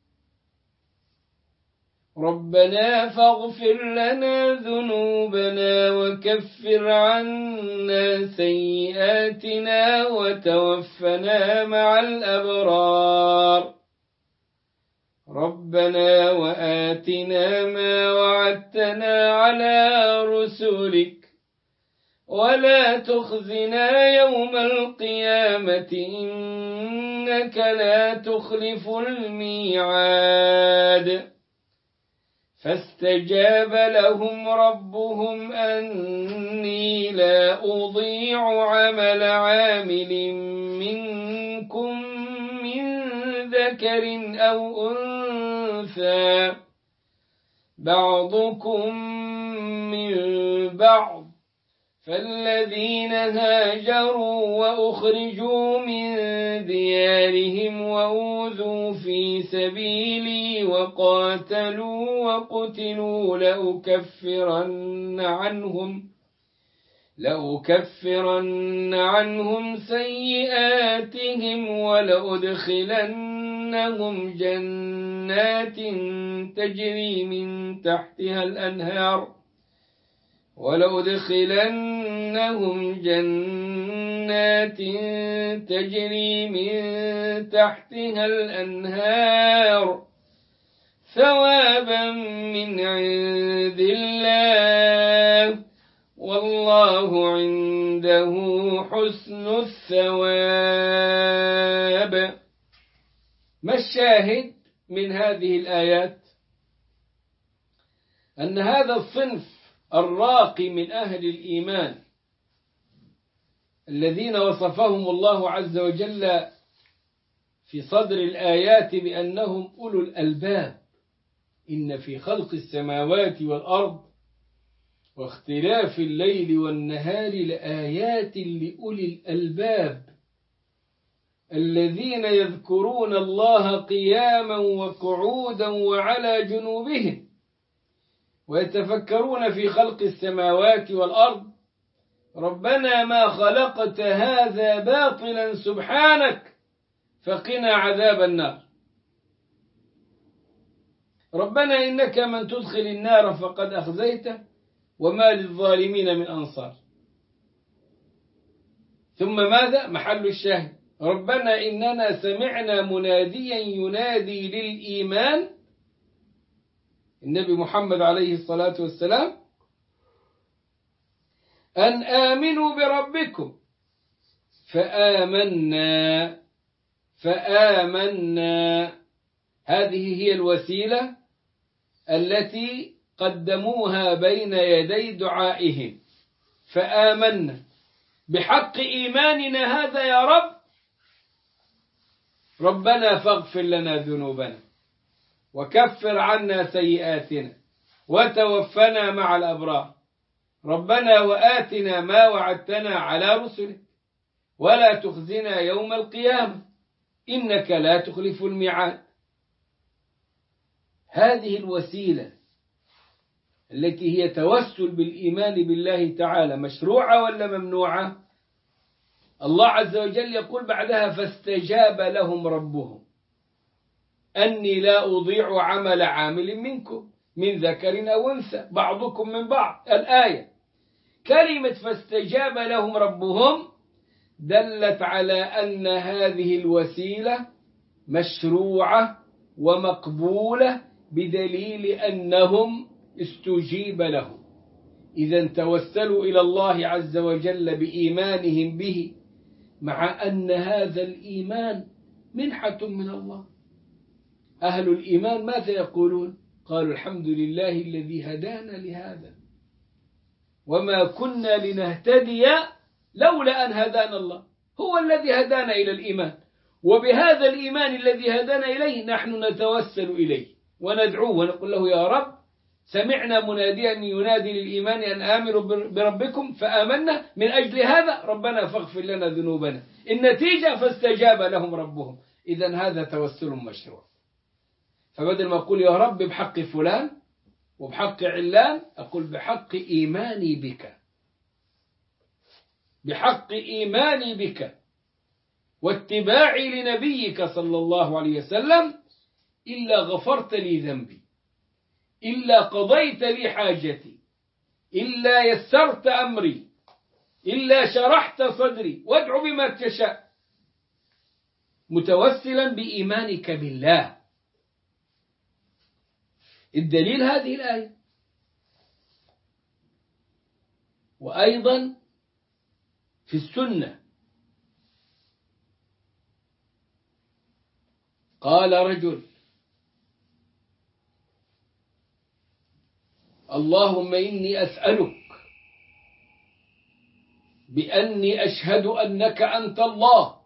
Speaker 1: ربنا فاغفر لنا ذنوبنا وكفر عنا سيئاتنا وتوفنا مع الأبرار ربنا وآتنا ما وعدتنا على رسلك ولا تخزنا يوم القيامة إنك لا تخلف الميعاد. فاستجاب لهم ربهم أني لا أضيع عمل عامل منكم من ذكر أو أنثى بعضكم من بعض فالذين هاجروا وأخرجوا من ديارهم وأوذوا في سبيلي وقاتلوا وقتلوا لأكفرن عنهم سيئاتهم ولأدخلنهم جنات تجري من تحتها الأنهار ثوابا من عند الله والله عنده حسن الثواب. ما الشاهد من هذه الآيات؟ أن هذا الصنف الراقي من أهل الإيمان الذين وصفهم الله عز وجل في صدر الآيات بأنهم أولو الألباب، إن في خلق السماوات والأرض واختلاف الليل والنهار لآيات لأولي الألباب الذين يذكرون الله قياما وقعودا وعلى جنوبهم ويتفكرون في خلق السماوات والأرض ربنا ما خلقت هذا باطلا سبحانك فقنا عذاب النار. ربنا إنك من تدخل النار فقد أخزيته وما للظالمين من أنصار. ثم ماذا؟ محل الشاهد: ربنا إننا سمعنا مناديا ينادي للإيمان، النبي محمد عليه الصلاة والسلام، أن آمنوا بربكم فآمنا. هذه هي الوسيلة التي قدموها بين يدي دعائهم، فآمنا بحق إيماننا هذا يا رب، ربنا فاغفر لنا ذنوبنا وكفر عنا سيئاتنا وتوفنا مع الأبرار، ربنا وآتنا ما وعدتنا على رسلك ولا تخزنا يوم القيامة إنك لا تخلف الميعاد. هذه الوسيلة التي هي توسل بالإيمان بالله تعالى مشروعة ولا ممنوعة؟ الله عز وجل يقول بعدها: فاستجاب لهم ربهم أني لا أضيع عمل عامل منكم من ذكر أو أنثى بعضكم من بعض. الآية كلمة فاستجاب لهم ربهم دلت على أن هذه الوسيلة مشروعة ومقبولة بدليل أنهم استجيب لهم. إذا توسلوا إلى الله عز وجل بإيمانهم به، مع أن هذا الإيمان منحة من الله. أهل الإيمان ماذا يقولون؟ قالوا: الحمد لله الذي هدانا لهذا وما كنا لنهتدي لولا أن هدانا الله. هو الذي هدانا إلى الإيمان، وبهذا الإيمان الذي هدانا إليه نحن نتوسل إليه وندعوه ونقول له: يا رب سمعنا مناديا ينادي للإيمان أن آمنوا بربكم فآمنا، من أجل هذا ربنا فاغفر لنا ذنوبنا. النتيجة فاستجاب لهم ربهم. إذن هذا توسل مشروع. فبدل ما أقول يا رب بحق فلان وبحق علان، أقول بحق إيماني بك، بحق إيماني بك واتباعي لنبيك صلى الله عليه وسلم، إلا غفرت لي ذنبي، إلا قضيت لي حاجتي، إلا يسرت أمري، إلا شرحت صدري، وادع بما تشاء، متوسلا بإيمانك بالله. الدليل هذه الآية. وأيضا في السنة قال رجل: اللهم إني أسألك بأني أشهد أنك أنت الله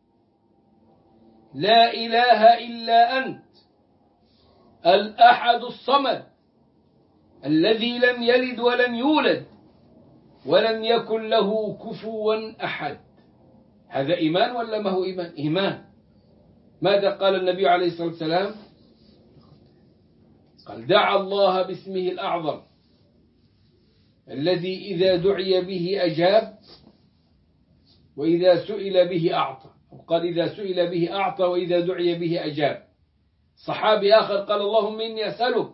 Speaker 1: لا إله إلا أنت الأحد الصمد الذي لم يلد ولم يولد ولم يكن له كفوا أحد. هذا إيمان ولا ما هو إيمان؟ إيمان. ماذا قال النبي عليه الصلاة والسلام؟ قال دعا الله باسمه الأعظم الذي إذا دعي به أجاب وإذا سئل به أعطى، وقال إذا سئل به أعطى وإذا دعي به أجاب. صحابي آخر قال اللهم إني أسألك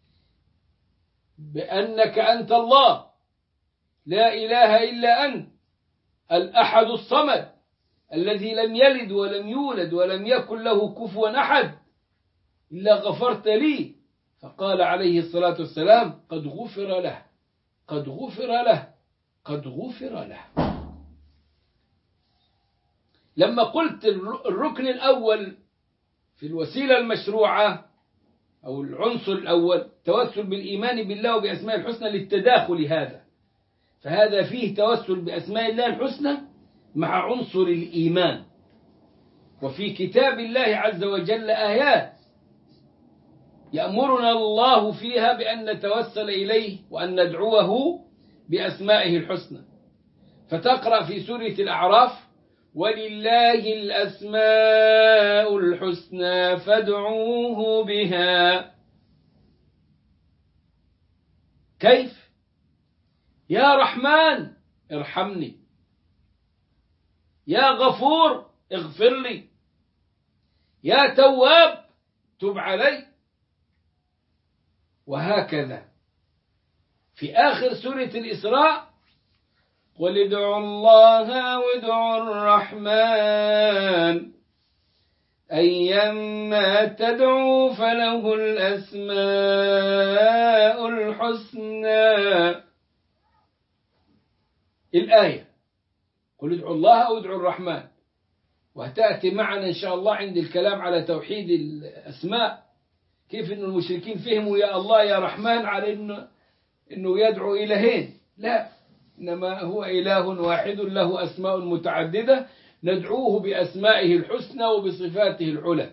Speaker 1: بأنك أنت الله لا إله إلا أنت الأحد الصمد الذي لم يلد ولم يولد ولم يكن له كفوا أحد إلا غفرت لي. فقال عليه الصلاة والسلام قد غفر له، قد غفر له، قد غفر له. لما قلت الركن الأول في الوسيلة المشروعة أو العنصر الأول توسل بالإيمان بالله وبأسماء الحسنى للتداخل هذا، فهذا فيه توسل بأسماء الله الحسنى مع عنصر الإيمان. وفي كتاب الله عز وجل آيات يأمرنا الله فيها بأن نتوسل إليه وأن ندعوه بأسمائه الحسنى. فتقرأ في سورة الأعراف ولله الأسماء الحسنى فادعوه بها. كيف؟ يا رحمن ارحمني، يا غفور اغفر لي، يا تواب تب علي. وهكذا في آخر سورة الإسراء قل ادعوا الله أو ادعوا الرحمن أيما تدعوا فله الأسماء الحسنى. الآية قل ادعوا الله أو ادعوا الرحمن، وهتأتي معنا إن شاء الله عند الكلام على توحيد الأسماء كيف أن المشركين فهموا يا الله يا رحمن على أنه يدعو إلهين. لا، إنما هو إله واحد له أسماء متعددة ندعوه بأسمائه الحسنى وبصفاته العلى.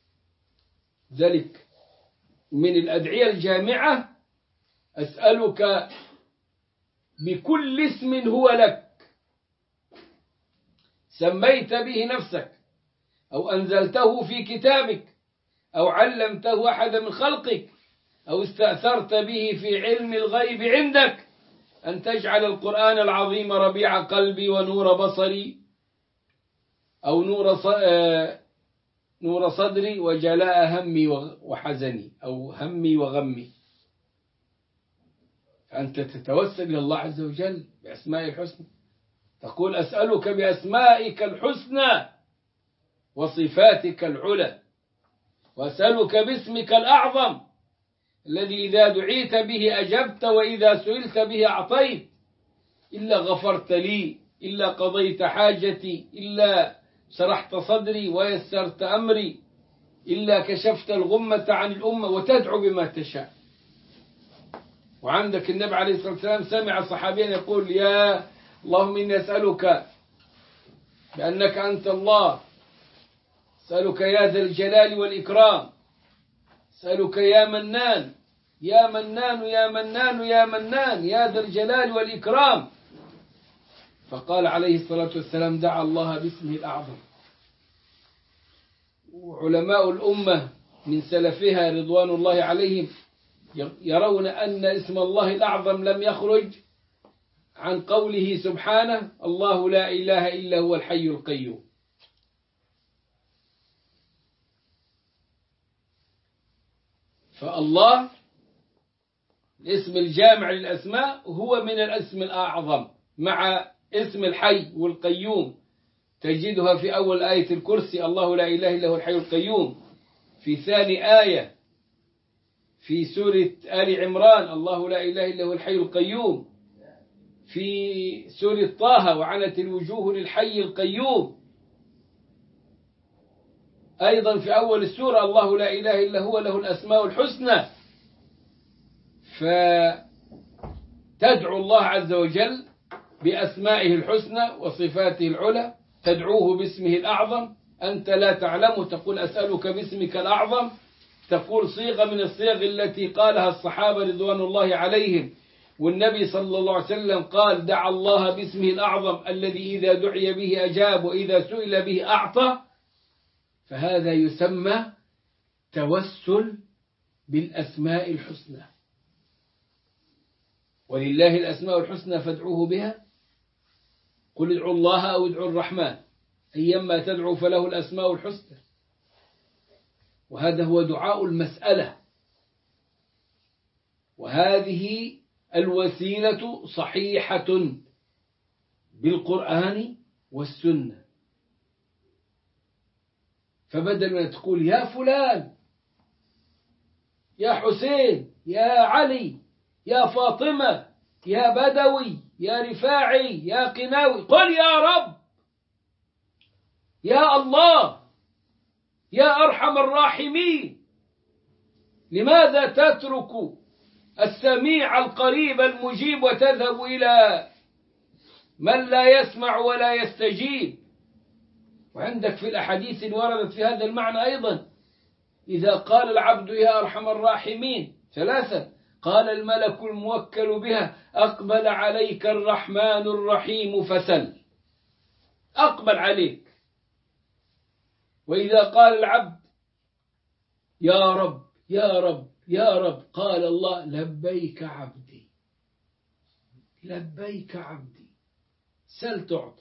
Speaker 1: ذلك من الأدعية الجامعة أسألك بكل اسم هو لك سميت به نفسك أو أنزلته في كتابك أو علمته أحد من خلقك أو استأثرت به في علم الغيب عندك أن تجعل القرآن العظيم ربيع قلبي ونور بصري أو نور صدري وجلاء همي وحزني أو همي وغمي. فأنت تتوسل إلى الله عز وجل بأسماء الحسنى، تقول أسألك بأسمائك الحسنى وصفاتك العلى، وأسألك باسمك الأعظم الذي إذا دعيت به أجبت وإذا سئلت به أعطيت، إلا غفرت لي، إلا قضيت حاجتي، إلا شرحت صدري ويسرت أمري، إلا كشفت الغمة عن الأمة، وتدعو بما تشاء. وعندك النبي عليه الصلاة والسلام سمع صحابيا يقول يا اللهم إني أسألك بأنك أنت الله، أسألك يا ذا الجلال والإكرام، أسألك يا منان يا منان يا منان يا منان يا ذا الجلال والإكرام. فقال عليه الصلاة والسلام دعا الله باسمه الأعظم. وعلماء الأمة من سلفها رضوان الله عليهم يرون أن اسم الله الأعظم لم يخرج عن قوله سبحانه الله لا إله إلا هو الحي القيوم. فالله الاسم الجامع للأسماء هو من الاسم الأعظم مع اسم الحي والقيوم، تجدها في أول آية الكرسي الله لا إله إلا هو الحي القيوم، في ثاني آية في سورة آل عمران الله لا إله إلا هو الحي القيوم، في سورة طه وعنت الوجوه للحي القيوم، أيضا في أول السورة الله لا إله إلا هو له الأسماء الحسنى. فتدعو الله عز وجل بأسمائه الحسنى وصفاته العلى، تدعوه باسمه الأعظم. أنت لا تعلم تقول أسألك باسمك الأعظم، تقول صيغة من الصيغ التي قالها الصحابة رضوان الله عليهم والنبي صلى الله عليه وسلم قال دعا الله باسمه الأعظم الذي إذا دعي به أجاب وإذا سئل به أعطى، فهذا يسمى توسل بالأسماء الحسنى. ولله الأسماء الحسنى فادعوه بها، قل ادعوا الله أو ادعوا الرحمن أيما تدعو فله الأسماء الحسنى. وهذا هو دعاء المسألة، وهذه الوسيلة صحيحة بالقرآن والسنة. فبدل من تقول يا فلان، يا حسين، يا علي، يا فاطمة، يا بدوي، يا رفاعي، يا قناوي، قل يا رب، يا الله، يا أرحم الراحمين. لماذا تترك السميع القريب المجيب وتذهب إلى من لا يسمع ولا يستجيب؟ وعندك في الأحاديث وردت في هذا المعنى أيضا، إذا قال العبد يا أرحم الراحمين ثلاثة قال الملك الموكل بها أقبل عليك الرحمن الرحيم فسل، أقبل عليك. وإذا قال العبد يا رب يا رب يا رب قال الله لبيك عبدي، لبيك عبدي، سل تعطى.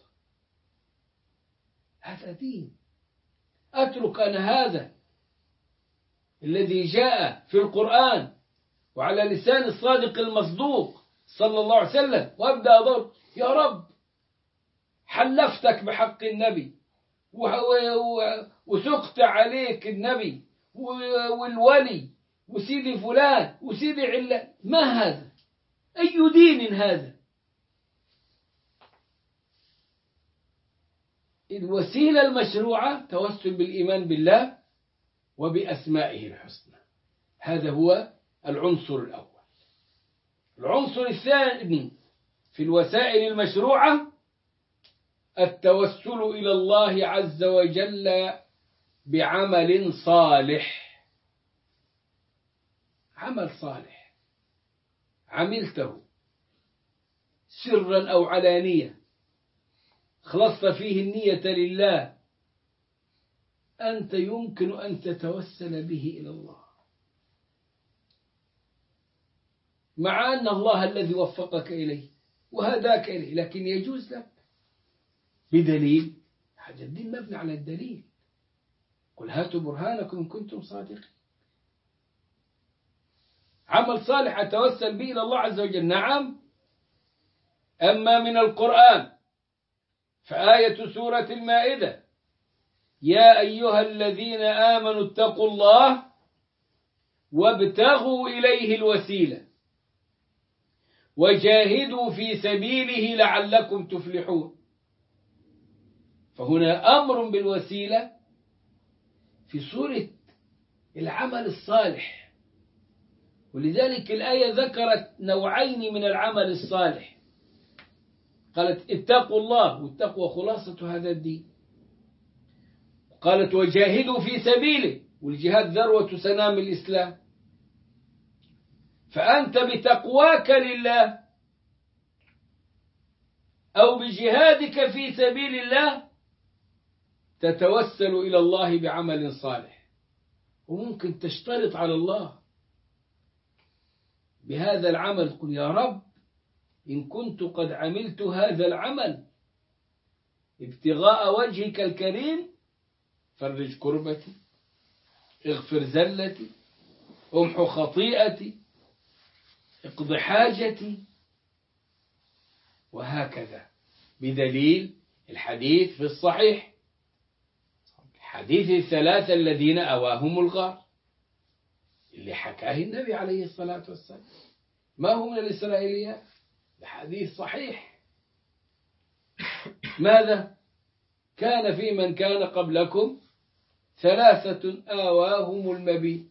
Speaker 1: هذا دين. أترك أنا هذا الذي جاء في القرآن وعلى لسان الصادق المصدوق صلى الله عليه وسلم وأبدأ أضرب يا رب، حلفتك بحق النبي وسقت عليك النبي والولي وسيدي فلان وسيدي علان. ما هذا؟ أي دين هذا؟ الوسيلة المشروعة توسل بالإيمان بالله وبأسمائه الحسنى. هذا هو العنصر الأول. العنصر الثاني في الوسائل المشروعة التوسل إلى الله عز وجل بعمل صالح. عمل صالح عملته سرا أو علانية، خلصت فيه النية لله، أنت يمكن أن تتوسل به إلى الله، مع أن الله الذي وفقك إليه وهداك إليه، لكن يجوز لك بدليل. هذا الدين مبني على الدليل. قل هاتوا برهانكم إن كنتم صادقين. عمل صالح أتوسل به إلى الله عز وجل، نعم. أما من القرآن فآية سورة المائدة يا أيها الذين آمنوا اتقوا الله وابتغوا إليه الوسيلة وجاهدوا في سبيله لعلكم تفلحون. فهنا أمر بالوسيلة في صورة العمل الصالح، ولذلك الآية ذكرت نوعين من العمل الصالح. قالت اتقوا الله، والتقوى خلاصة هذا الدين. قالت وجاهدوا في سبيله، والجهاد ذروة سنام الإسلام. فأنت بتقواك لله أو بجهادك في سبيل الله تتوسل إلى الله بعمل صالح. وممكن تشترط على الله بهذا العمل، قل يا رب إن كنت قد عملت هذا العمل ابتغاء وجهك الكريم فرج كربتي، اغفر زلتي، امحو خطيئتي، اقض حاجتي، وهكذا، بدليل الحديث في الصحيح، حديث الثلاثة الذين أواهم الغار اللي حكاه النبي عليه الصلاة والسلام. ما هو من الإسرائيليات، الحديث صحيح. ماذا كان في من كان قبلكم ثلاثة آواهم المبيت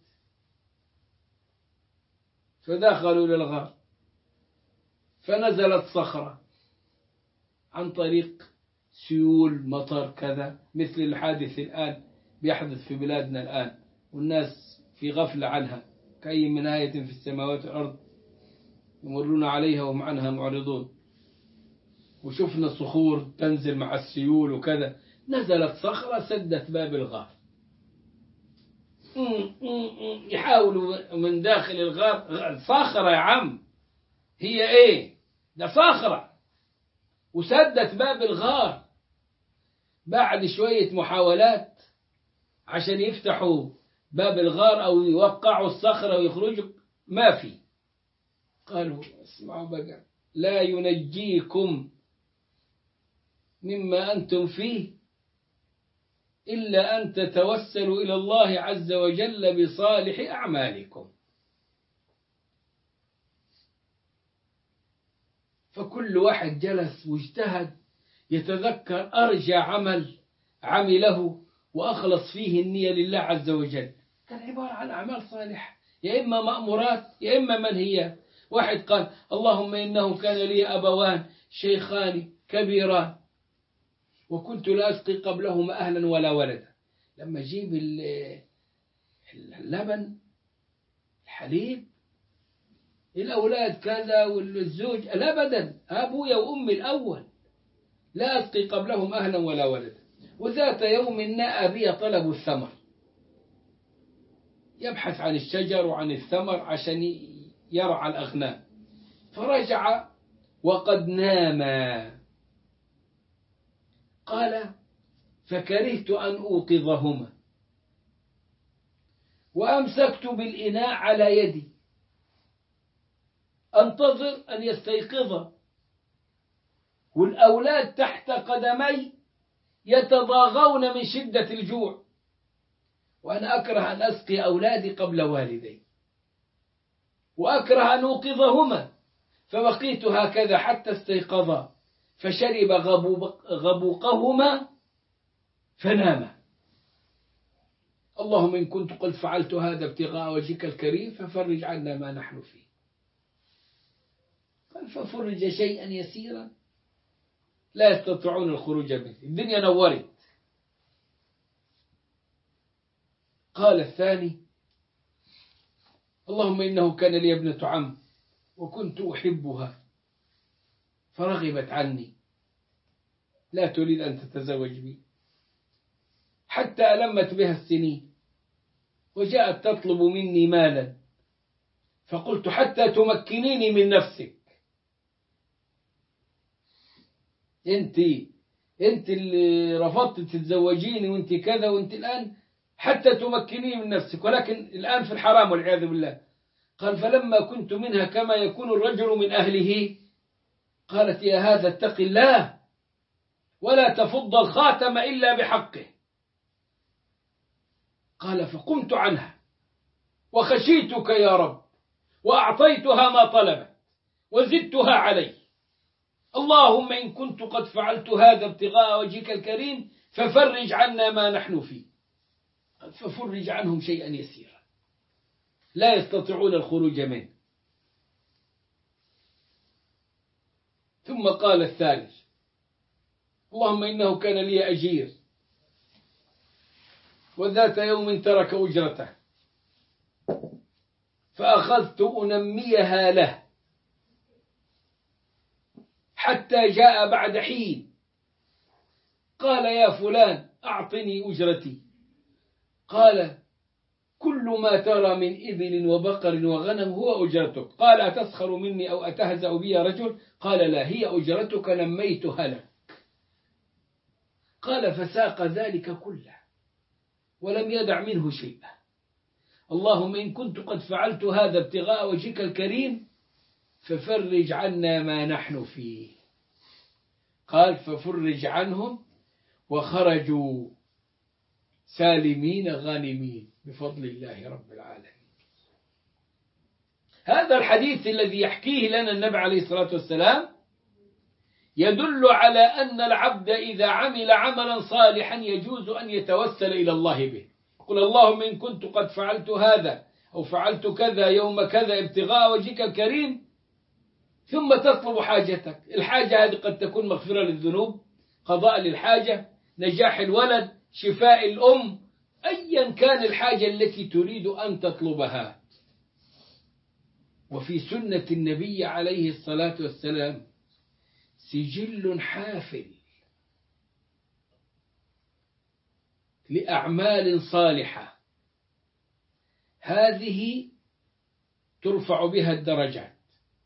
Speaker 1: فدخلوا للغار فنزلت صخرة عن طريق سيول مطر كذا، مثل الحادث الآن بيحدث في بلادنا الآن والناس في غفلة عنها، كأي من آية في السماوات والأرض يمرون عليها وهم عنها معرضون. وشفنا الصخور تنزل مع السيول وكذا، نزلت صخرة سدت باب الغار. يحاولوا من داخل الغار، صخرة يا عم، هي ايه ده؟ صخرة، وسدت باب الغار. بعد شوية محاولات عشان يفتحوا باب الغار أو يوقعوا الصخرة ويخرجوا، ما في. قالوا اسمعوا بقى، لا ينجيكم مما أنتم فيه إلا أن تتوسلوا إلى الله عز وجل بصالح أعمالكم. فكل واحد جلس واجتهد يتذكر أرجى عمل عمله وأخلص فيه النية لله عز وجل، كان عبارة عن أعمال صالحة، يا إما مأمورات يا إما منهيات. واحد قال اللهم إنه كان لي أبوان شيخان كبيران وكنت لا أسقي قبلهما أهلا ولا ولدا. لما أجيب اللبن الحليب الأولاد كذا والزوج، لا أبدا، أبويا وأمي الأول، لا أسقي قبلهم أهلا ولا ولدا. وذات يوم نأى بي طلب الثمر، يبحث عن الشجر وعن الثمر عشان يرعى الأغنام، فرجع وقد ناما. قال فكرهت أن أوقظهما وأمسكت بالإناء على يدي أنتظر أن يستيقظا، والأولاد تحت قدمي يتضاغون من شدة الجوع، وأنا أكره أن أسقي أولادي قبل والدي، وأكره أن أوقظهما، فبقيت هكذا حتى استيقظا، فشرب غبوقهما فناما. اللهم إن كنت قد فعلت هذا ابتغاء وجهك الكريم ففرج عنا ما نحن فيه. قال ففرج شيئا يسيرا لا يستطيعون الخروج منه، الدنيا نورت. قال الثاني اللهم إنه كان لي ابنة عم وكنت أحبها فرغبت عني، لا تريد أن تتزوج بي، حتى ألمت بها السنين وجاءت تطلب مني مالا، فقلت حتى تمكنيني من نفسك، انت اللي رفضت تتزوجيني وانت كذا وانت الآن حتى تمكنيني من نفسك، ولكن الآن في الحرام والعياذ بالله. قال فلما كنت منها كما يكون الرجل من أهله قالت يا هذا اتق الله ولا تفض الخاتم إلا بحقه. قال فقمت عنها وخشيتك يا رب وأعطيتها ما طلبت وزدتها عليه، اللهم إن كنت قد فعلت هذا ابتغاء وجهك الكريم ففرج عنا ما نحن فيه. ففرج عنهم شيئا يسيرا لا يستطيعون الخروج منه. ثم قال الثالث اللهم إنه كان لي أجير وذات يوم ترك أجرته فأخذت أنميها له حتى جاء بعد حين قال يا فلان أعطني أجرتي. قال كل ما ترى من إبل وبقر وغنم هو أجرتك. قال أتسخر مني أو أتهزأ بي يا رجل؟ قال لا، هي أجرتك نميتها لك. قال فساق ذلك كله ولم يدع منه شيئا. اللهم إن كنت قد فعلت هذا ابتغاء وجهك الكريم ففرج عنا ما نحن فيه. قال ففرج عنهم وخرجوا سالمين غانمين بفضل الله رب العالمين. هذا الحديث الذي يحكيه لنا النبي عليه الصلاة والسلام يدل على أن العبد إذا عمل عملا صالحا يجوز أن يتوسل إلى الله به، قل اللهم إن كنت قد فعلت هذا أو فعلت كذا يوم كذا ابتغاء وجهك الكريم، ثم تطلب حاجتك. الحاجة هذه قد تكون مغفرة للذنوب، قضاء للحاجة، نجاح الولد، شفاء الأم، أيا كان الحاجة التي تريد أن تطلبها. وفي سنة النبي عليه الصلاة والسلام سجل حافل لأعمال صالحة، هذه ترفع بها الدرجات،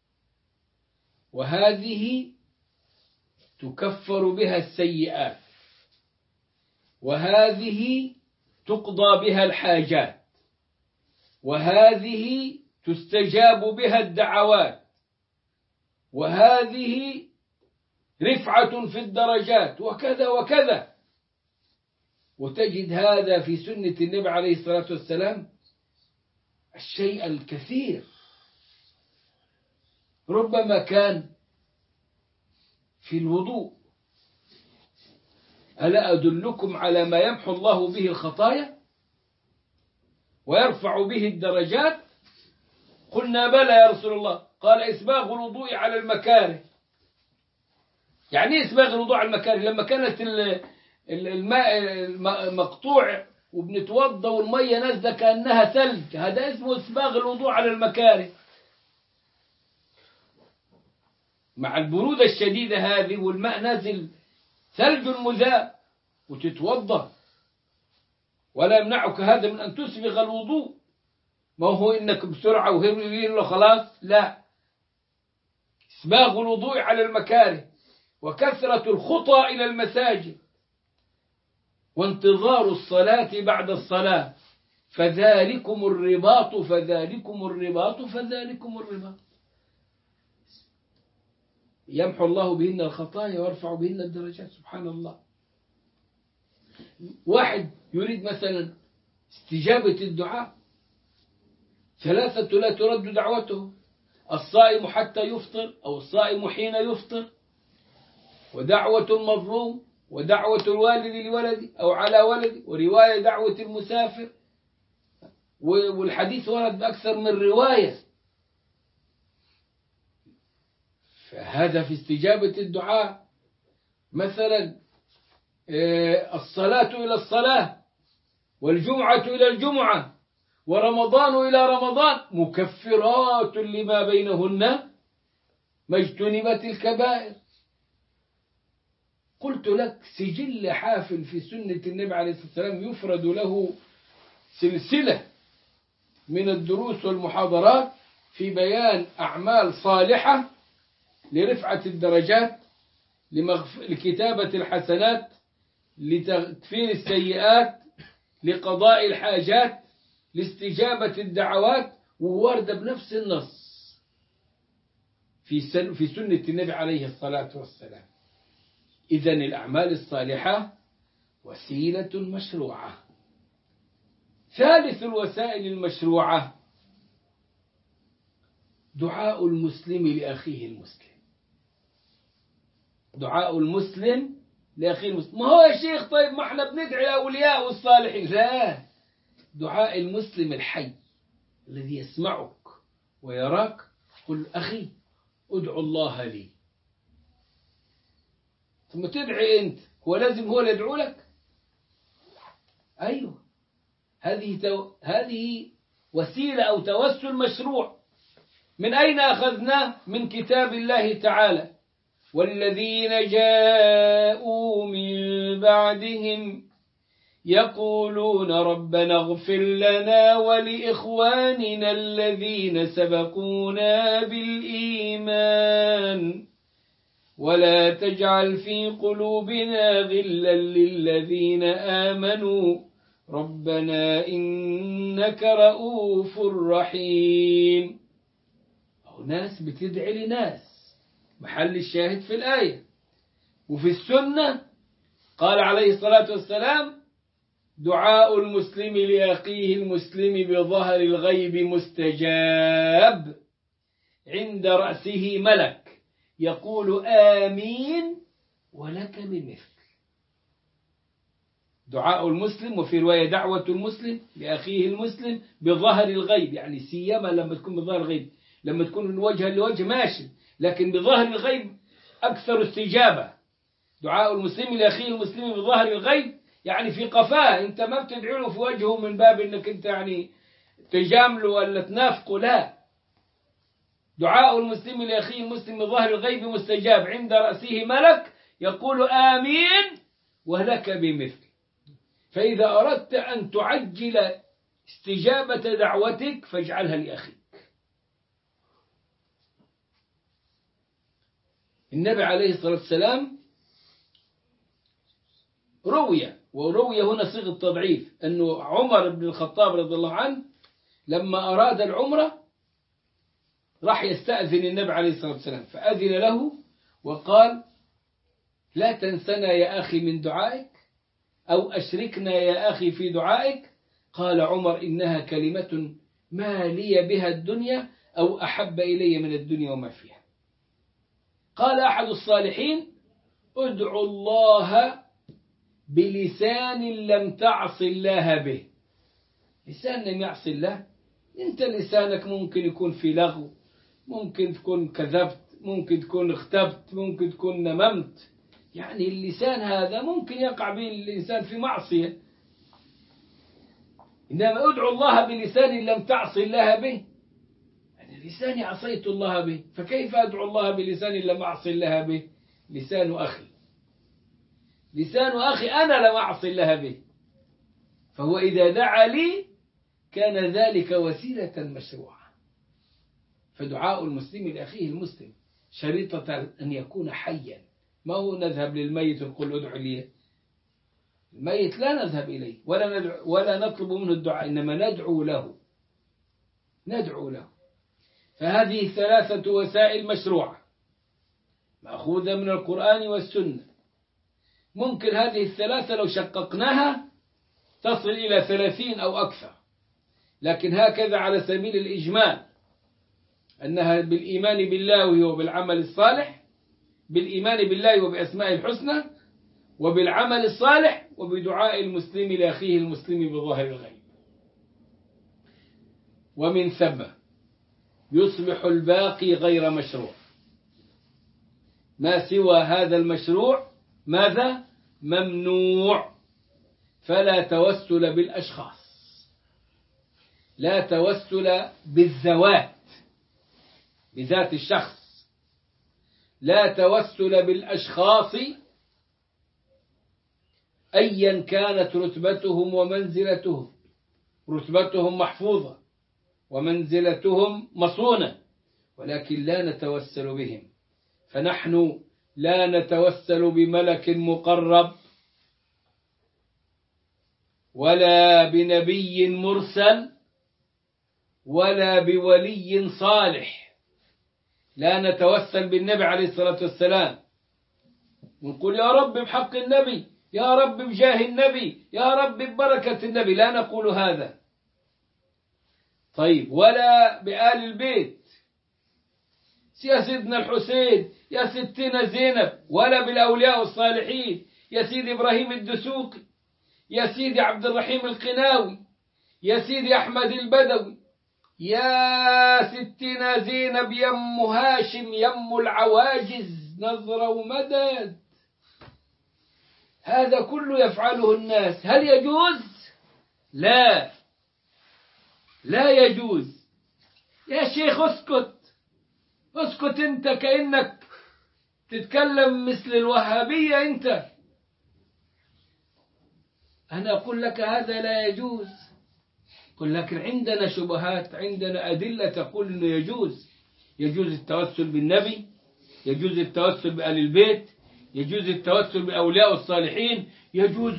Speaker 1: وهذه تكفر بها السيئات، وهذه تقضى بها الحاجات، وهذه تستجاب بها الدعوات، وهذه رفعة في الدرجات، وكذا وكذا. وتجد هذا في سنة النبي عليه الصلاة والسلام الشيء الكثير. ربما كان في الوضوء: ألا أدلكم على ما يمحو الله به الخطايا ويرفع به الدرجات؟ قلنا بلى يا رسول الله. قال: إسباغ الوضوء على المكاره. يعني إيه إسباغ الوضوء على المكاره؟ لما كانت الماء مقطوع وبنتوضى والمية نازلة كأنها ثلج، هذا اسمه إسباغ الوضوء على المكاره. مع البرودة الشديدة هذه والماء نازل ثلج مذاب وتتوضى، ولا يمنعك هذا من أن تسبغ الوضوء. ما هو إنك بسرعة وهرب خلاص، لا. إسباغ الوضوء على المكاره، وكثرة الخطى إلى المساجد، وانتظار الصلاة بعد الصلاة. فذلكم الرباط فذلكم الرباط فذلكم الرباط، يمحو الله بهن الخطايا ويرفع بهن الدرجات. سبحان الله. واحد يريد مثلا استجابة الدعاء، 3 لا ترد دعوته: الصائم حتى يفطر، أو الصائم حين يفطر، ودعوة المظلوم، ودعوة الوالد لولده أو على ولده، ورواية دعوة المسافر. والحديث ورد بأكثر من رواية. فهذا في استجابة الدعاء. مثلا الصلاة إلى الصلاة، والجمعة إلى الجمعة، ورمضان إلى رمضان مكفرات لما بينهن ما اجتنبت الكبائر. قلت لك سجل حافل في سنة النبي عليه الصلاة والسلام يفرد له سلسلة من الدروس والمحاضرات في بيان أعمال صالحة لرفعة الدرجات، لكتابة الحسنات، لتغفير السيئات، لقضاء الحاجات، لاستجابة الدعوات، ووردة بنفس النص في سنة النبي عليه الصلاة والسلام. إذن الأعمال الصالحة وسيلة مشروعة. ثالث الوسائل المشروعة دعاء المسلم لأخيه المسلم. دعاء المسلم لأخيه المسلم. ما هو يا شيخ طيب ما احنا بندعي الأولياء والصالحين. لا، دعاء المسلم الحي الذي يسمعك ويراك. قل: أخي ادعو الله لي. ثم تدعي أنت، هو لازم هو اللي يدعو لك؟ أيوه، هذه وسيلة أو توسل مشروع. من أين أخذناه؟ من كتاب الله تعالى: والذين جاءوا من بعدهم يقولون ربنا اغفر لنا ولإخواننا الذين سبقونا بالإيمان ولا تجعل في قلوبنا غلا للذين آمنوا ربنا إنك رؤوف رحيم. أو ناس بتدعي لناس، محل الشاهد في الآية. وفي السنة قال عليه الصلاة والسلام: دعاء المسلم لأخيه المسلم بظهر الغيب مستجاب، عند رأسه ملك يقول آمين ولك بمثل. دعاء المسلم، وفي رواية دعوة المسلم لأخيه المسلم بظهر الغيب، يعني سيما لما تكون بظهر الغيب. لما تكون وجها لوجه ماشي، لكن بظهر الغيب أكثر استجابة. دعاء المسلم لأخيه المسلم بظهر الغيب يعني في قفاه، أنت ما بتدعي له في وجهه من باب أنك أنت يعني تجامله ولا تنافقه، لا. دعاء المسلم لأخيه المسلم من ظهر الغيب مستجاب، عند رأسه ملك يقول آمين ولك بمثل. فإذا أردت أن تعجل استجابة دعوتك فاجعلها لأخيك. النبي عليه الصلاة والسلام وروي هنا صيغة تضعيف أنه عمر بن الخطاب رضي الله عنه لما أراد العمرة راح يستأذن النبي عليه الصلاة والسلام، فأذن له وقال لا تنسنا يا أخي من دعائك، أو أشركنا يا أخي في دعائك. قال عمر إنها كلمة ما لي بها الدنيا أو أحب إلي من الدنيا وما فيها. قال أحد الصالحين ادعوا الله بلسان لم تعص الله به. لسان لم يعص الله، أنت لسانك ممكن يكون في لغو، ممكن تكون كذبت، ممكن تكون اغتبت، ممكن تكون نممت، يعني اللسان هذا ممكن يقع به الإنسان في معصية. إنما ادعو الله بلسان لم تعص الله به، يعني لساني عصيت الله به، فكيف أدعو الله بلسان لم أعص الله به؟ لسان أخي أنا لم أعص الله به، فهو إذا دعا لي كان ذلك وسيلة مشروعة. فدعاء المسلم لأخيه المسلم شريطة أن يكون حيا، ما هو نذهب للميت ونقول ادعو لي. الميت لا نذهب إليه ولا نطلب منه الدعاء، إنما ندعو له. فهذه ثلاثة وسائل مشروعة مأخوذة من القرآن والسنة. ممكن هذه الثلاثة لو شققناها تصل إلى 30 أو أكثر، لكن هكذا على سبيل الإجمال أنها بالإيمان بالله وبالعمل الصالح، بالإيمان بالله وبأسماء الحسنى، وبالعمل الصالح، وبدعاء المسلم لأخيه المسلم بظاهر الغيب. ومن ثم يصبح الباقي غير مشروع. ما سوى هذا المشروع ماذا؟ ممنوع. فلا توسل بالأشخاص، لا توسل بالذوات، بذات الشخص، لا توسل بالأشخاص أيا كانت رتبتهم ومنزلتهم. رتبتهم محفوظة ومنزلتهم مصونة، ولكن لا نتوسل بهم. فنحن لا نتوسل بملك مقرب ولا بنبي مرسل ولا بولي صالح. لا نتوسل بالنبي عليه الصلاة والسلام ونقول يا رب بحق النبي، يا رب بجاه النبي، يا رب ببركة النبي، لا نقول هذا. طيب ولا بآل البيت، يا سيدنا الحسين، يا ستنا زينب، ولا بالأولياء الصالحين، يا سيدي إبراهيم الدسوقي، يا سيدي عبد الرحيم القناوي، يا سيدي أحمد البدوي، يا ستنا زينب، يم هاشم، يم العواجز، نظرة ومدد. هذا كله يفعله الناس، هل يجوز؟ لا يجوز. يا شيخ اسكت انت، كأنك تتكلم مثل الوهابية انت. أنا أقول لك هذا لا يجوز، قل لكن عندنا شبهات، عندنا أدلة تقول إنه يجوز التوسل بالنبي، يجوز التوسل بآل البيت، يجوز التوسل بأولياء الصالحين، يجوز.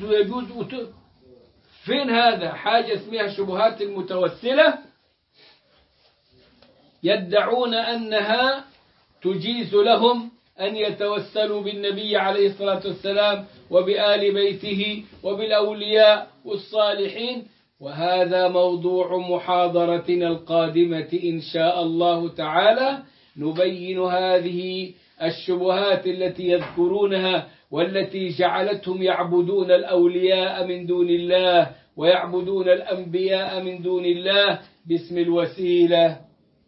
Speaker 1: فين هذا؟ حاجة اسمها شبهات المتوسلة يدعون أنها تجيز لهم أن يتوسلوا بالنبي عليه الصلاة والسلام وبآل بيته وبالأولياء والصالحين. وهذا موضوع محاضرتنا القادمة إن شاء الله تعالى. نبين هذه الشبهات التي يذكرونها والتي جعلتهم يعبدون الأولياء من دون الله ويعبدون الأنبياء من دون الله باسم الوسيلة،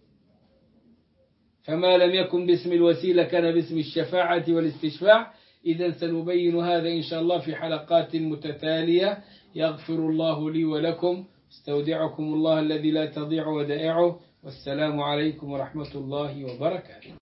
Speaker 1: فما لم يكن باسم الوسيلة كان باسم الشفاعة والاستشفاع. إذن سنبين هذا إن شاء الله في حلقات متتالية. يغفر الله لي ولكم، استودعكم الله الذي لا تضيع ودائعه. والسلام عليكم ورحمة الله وبركاته.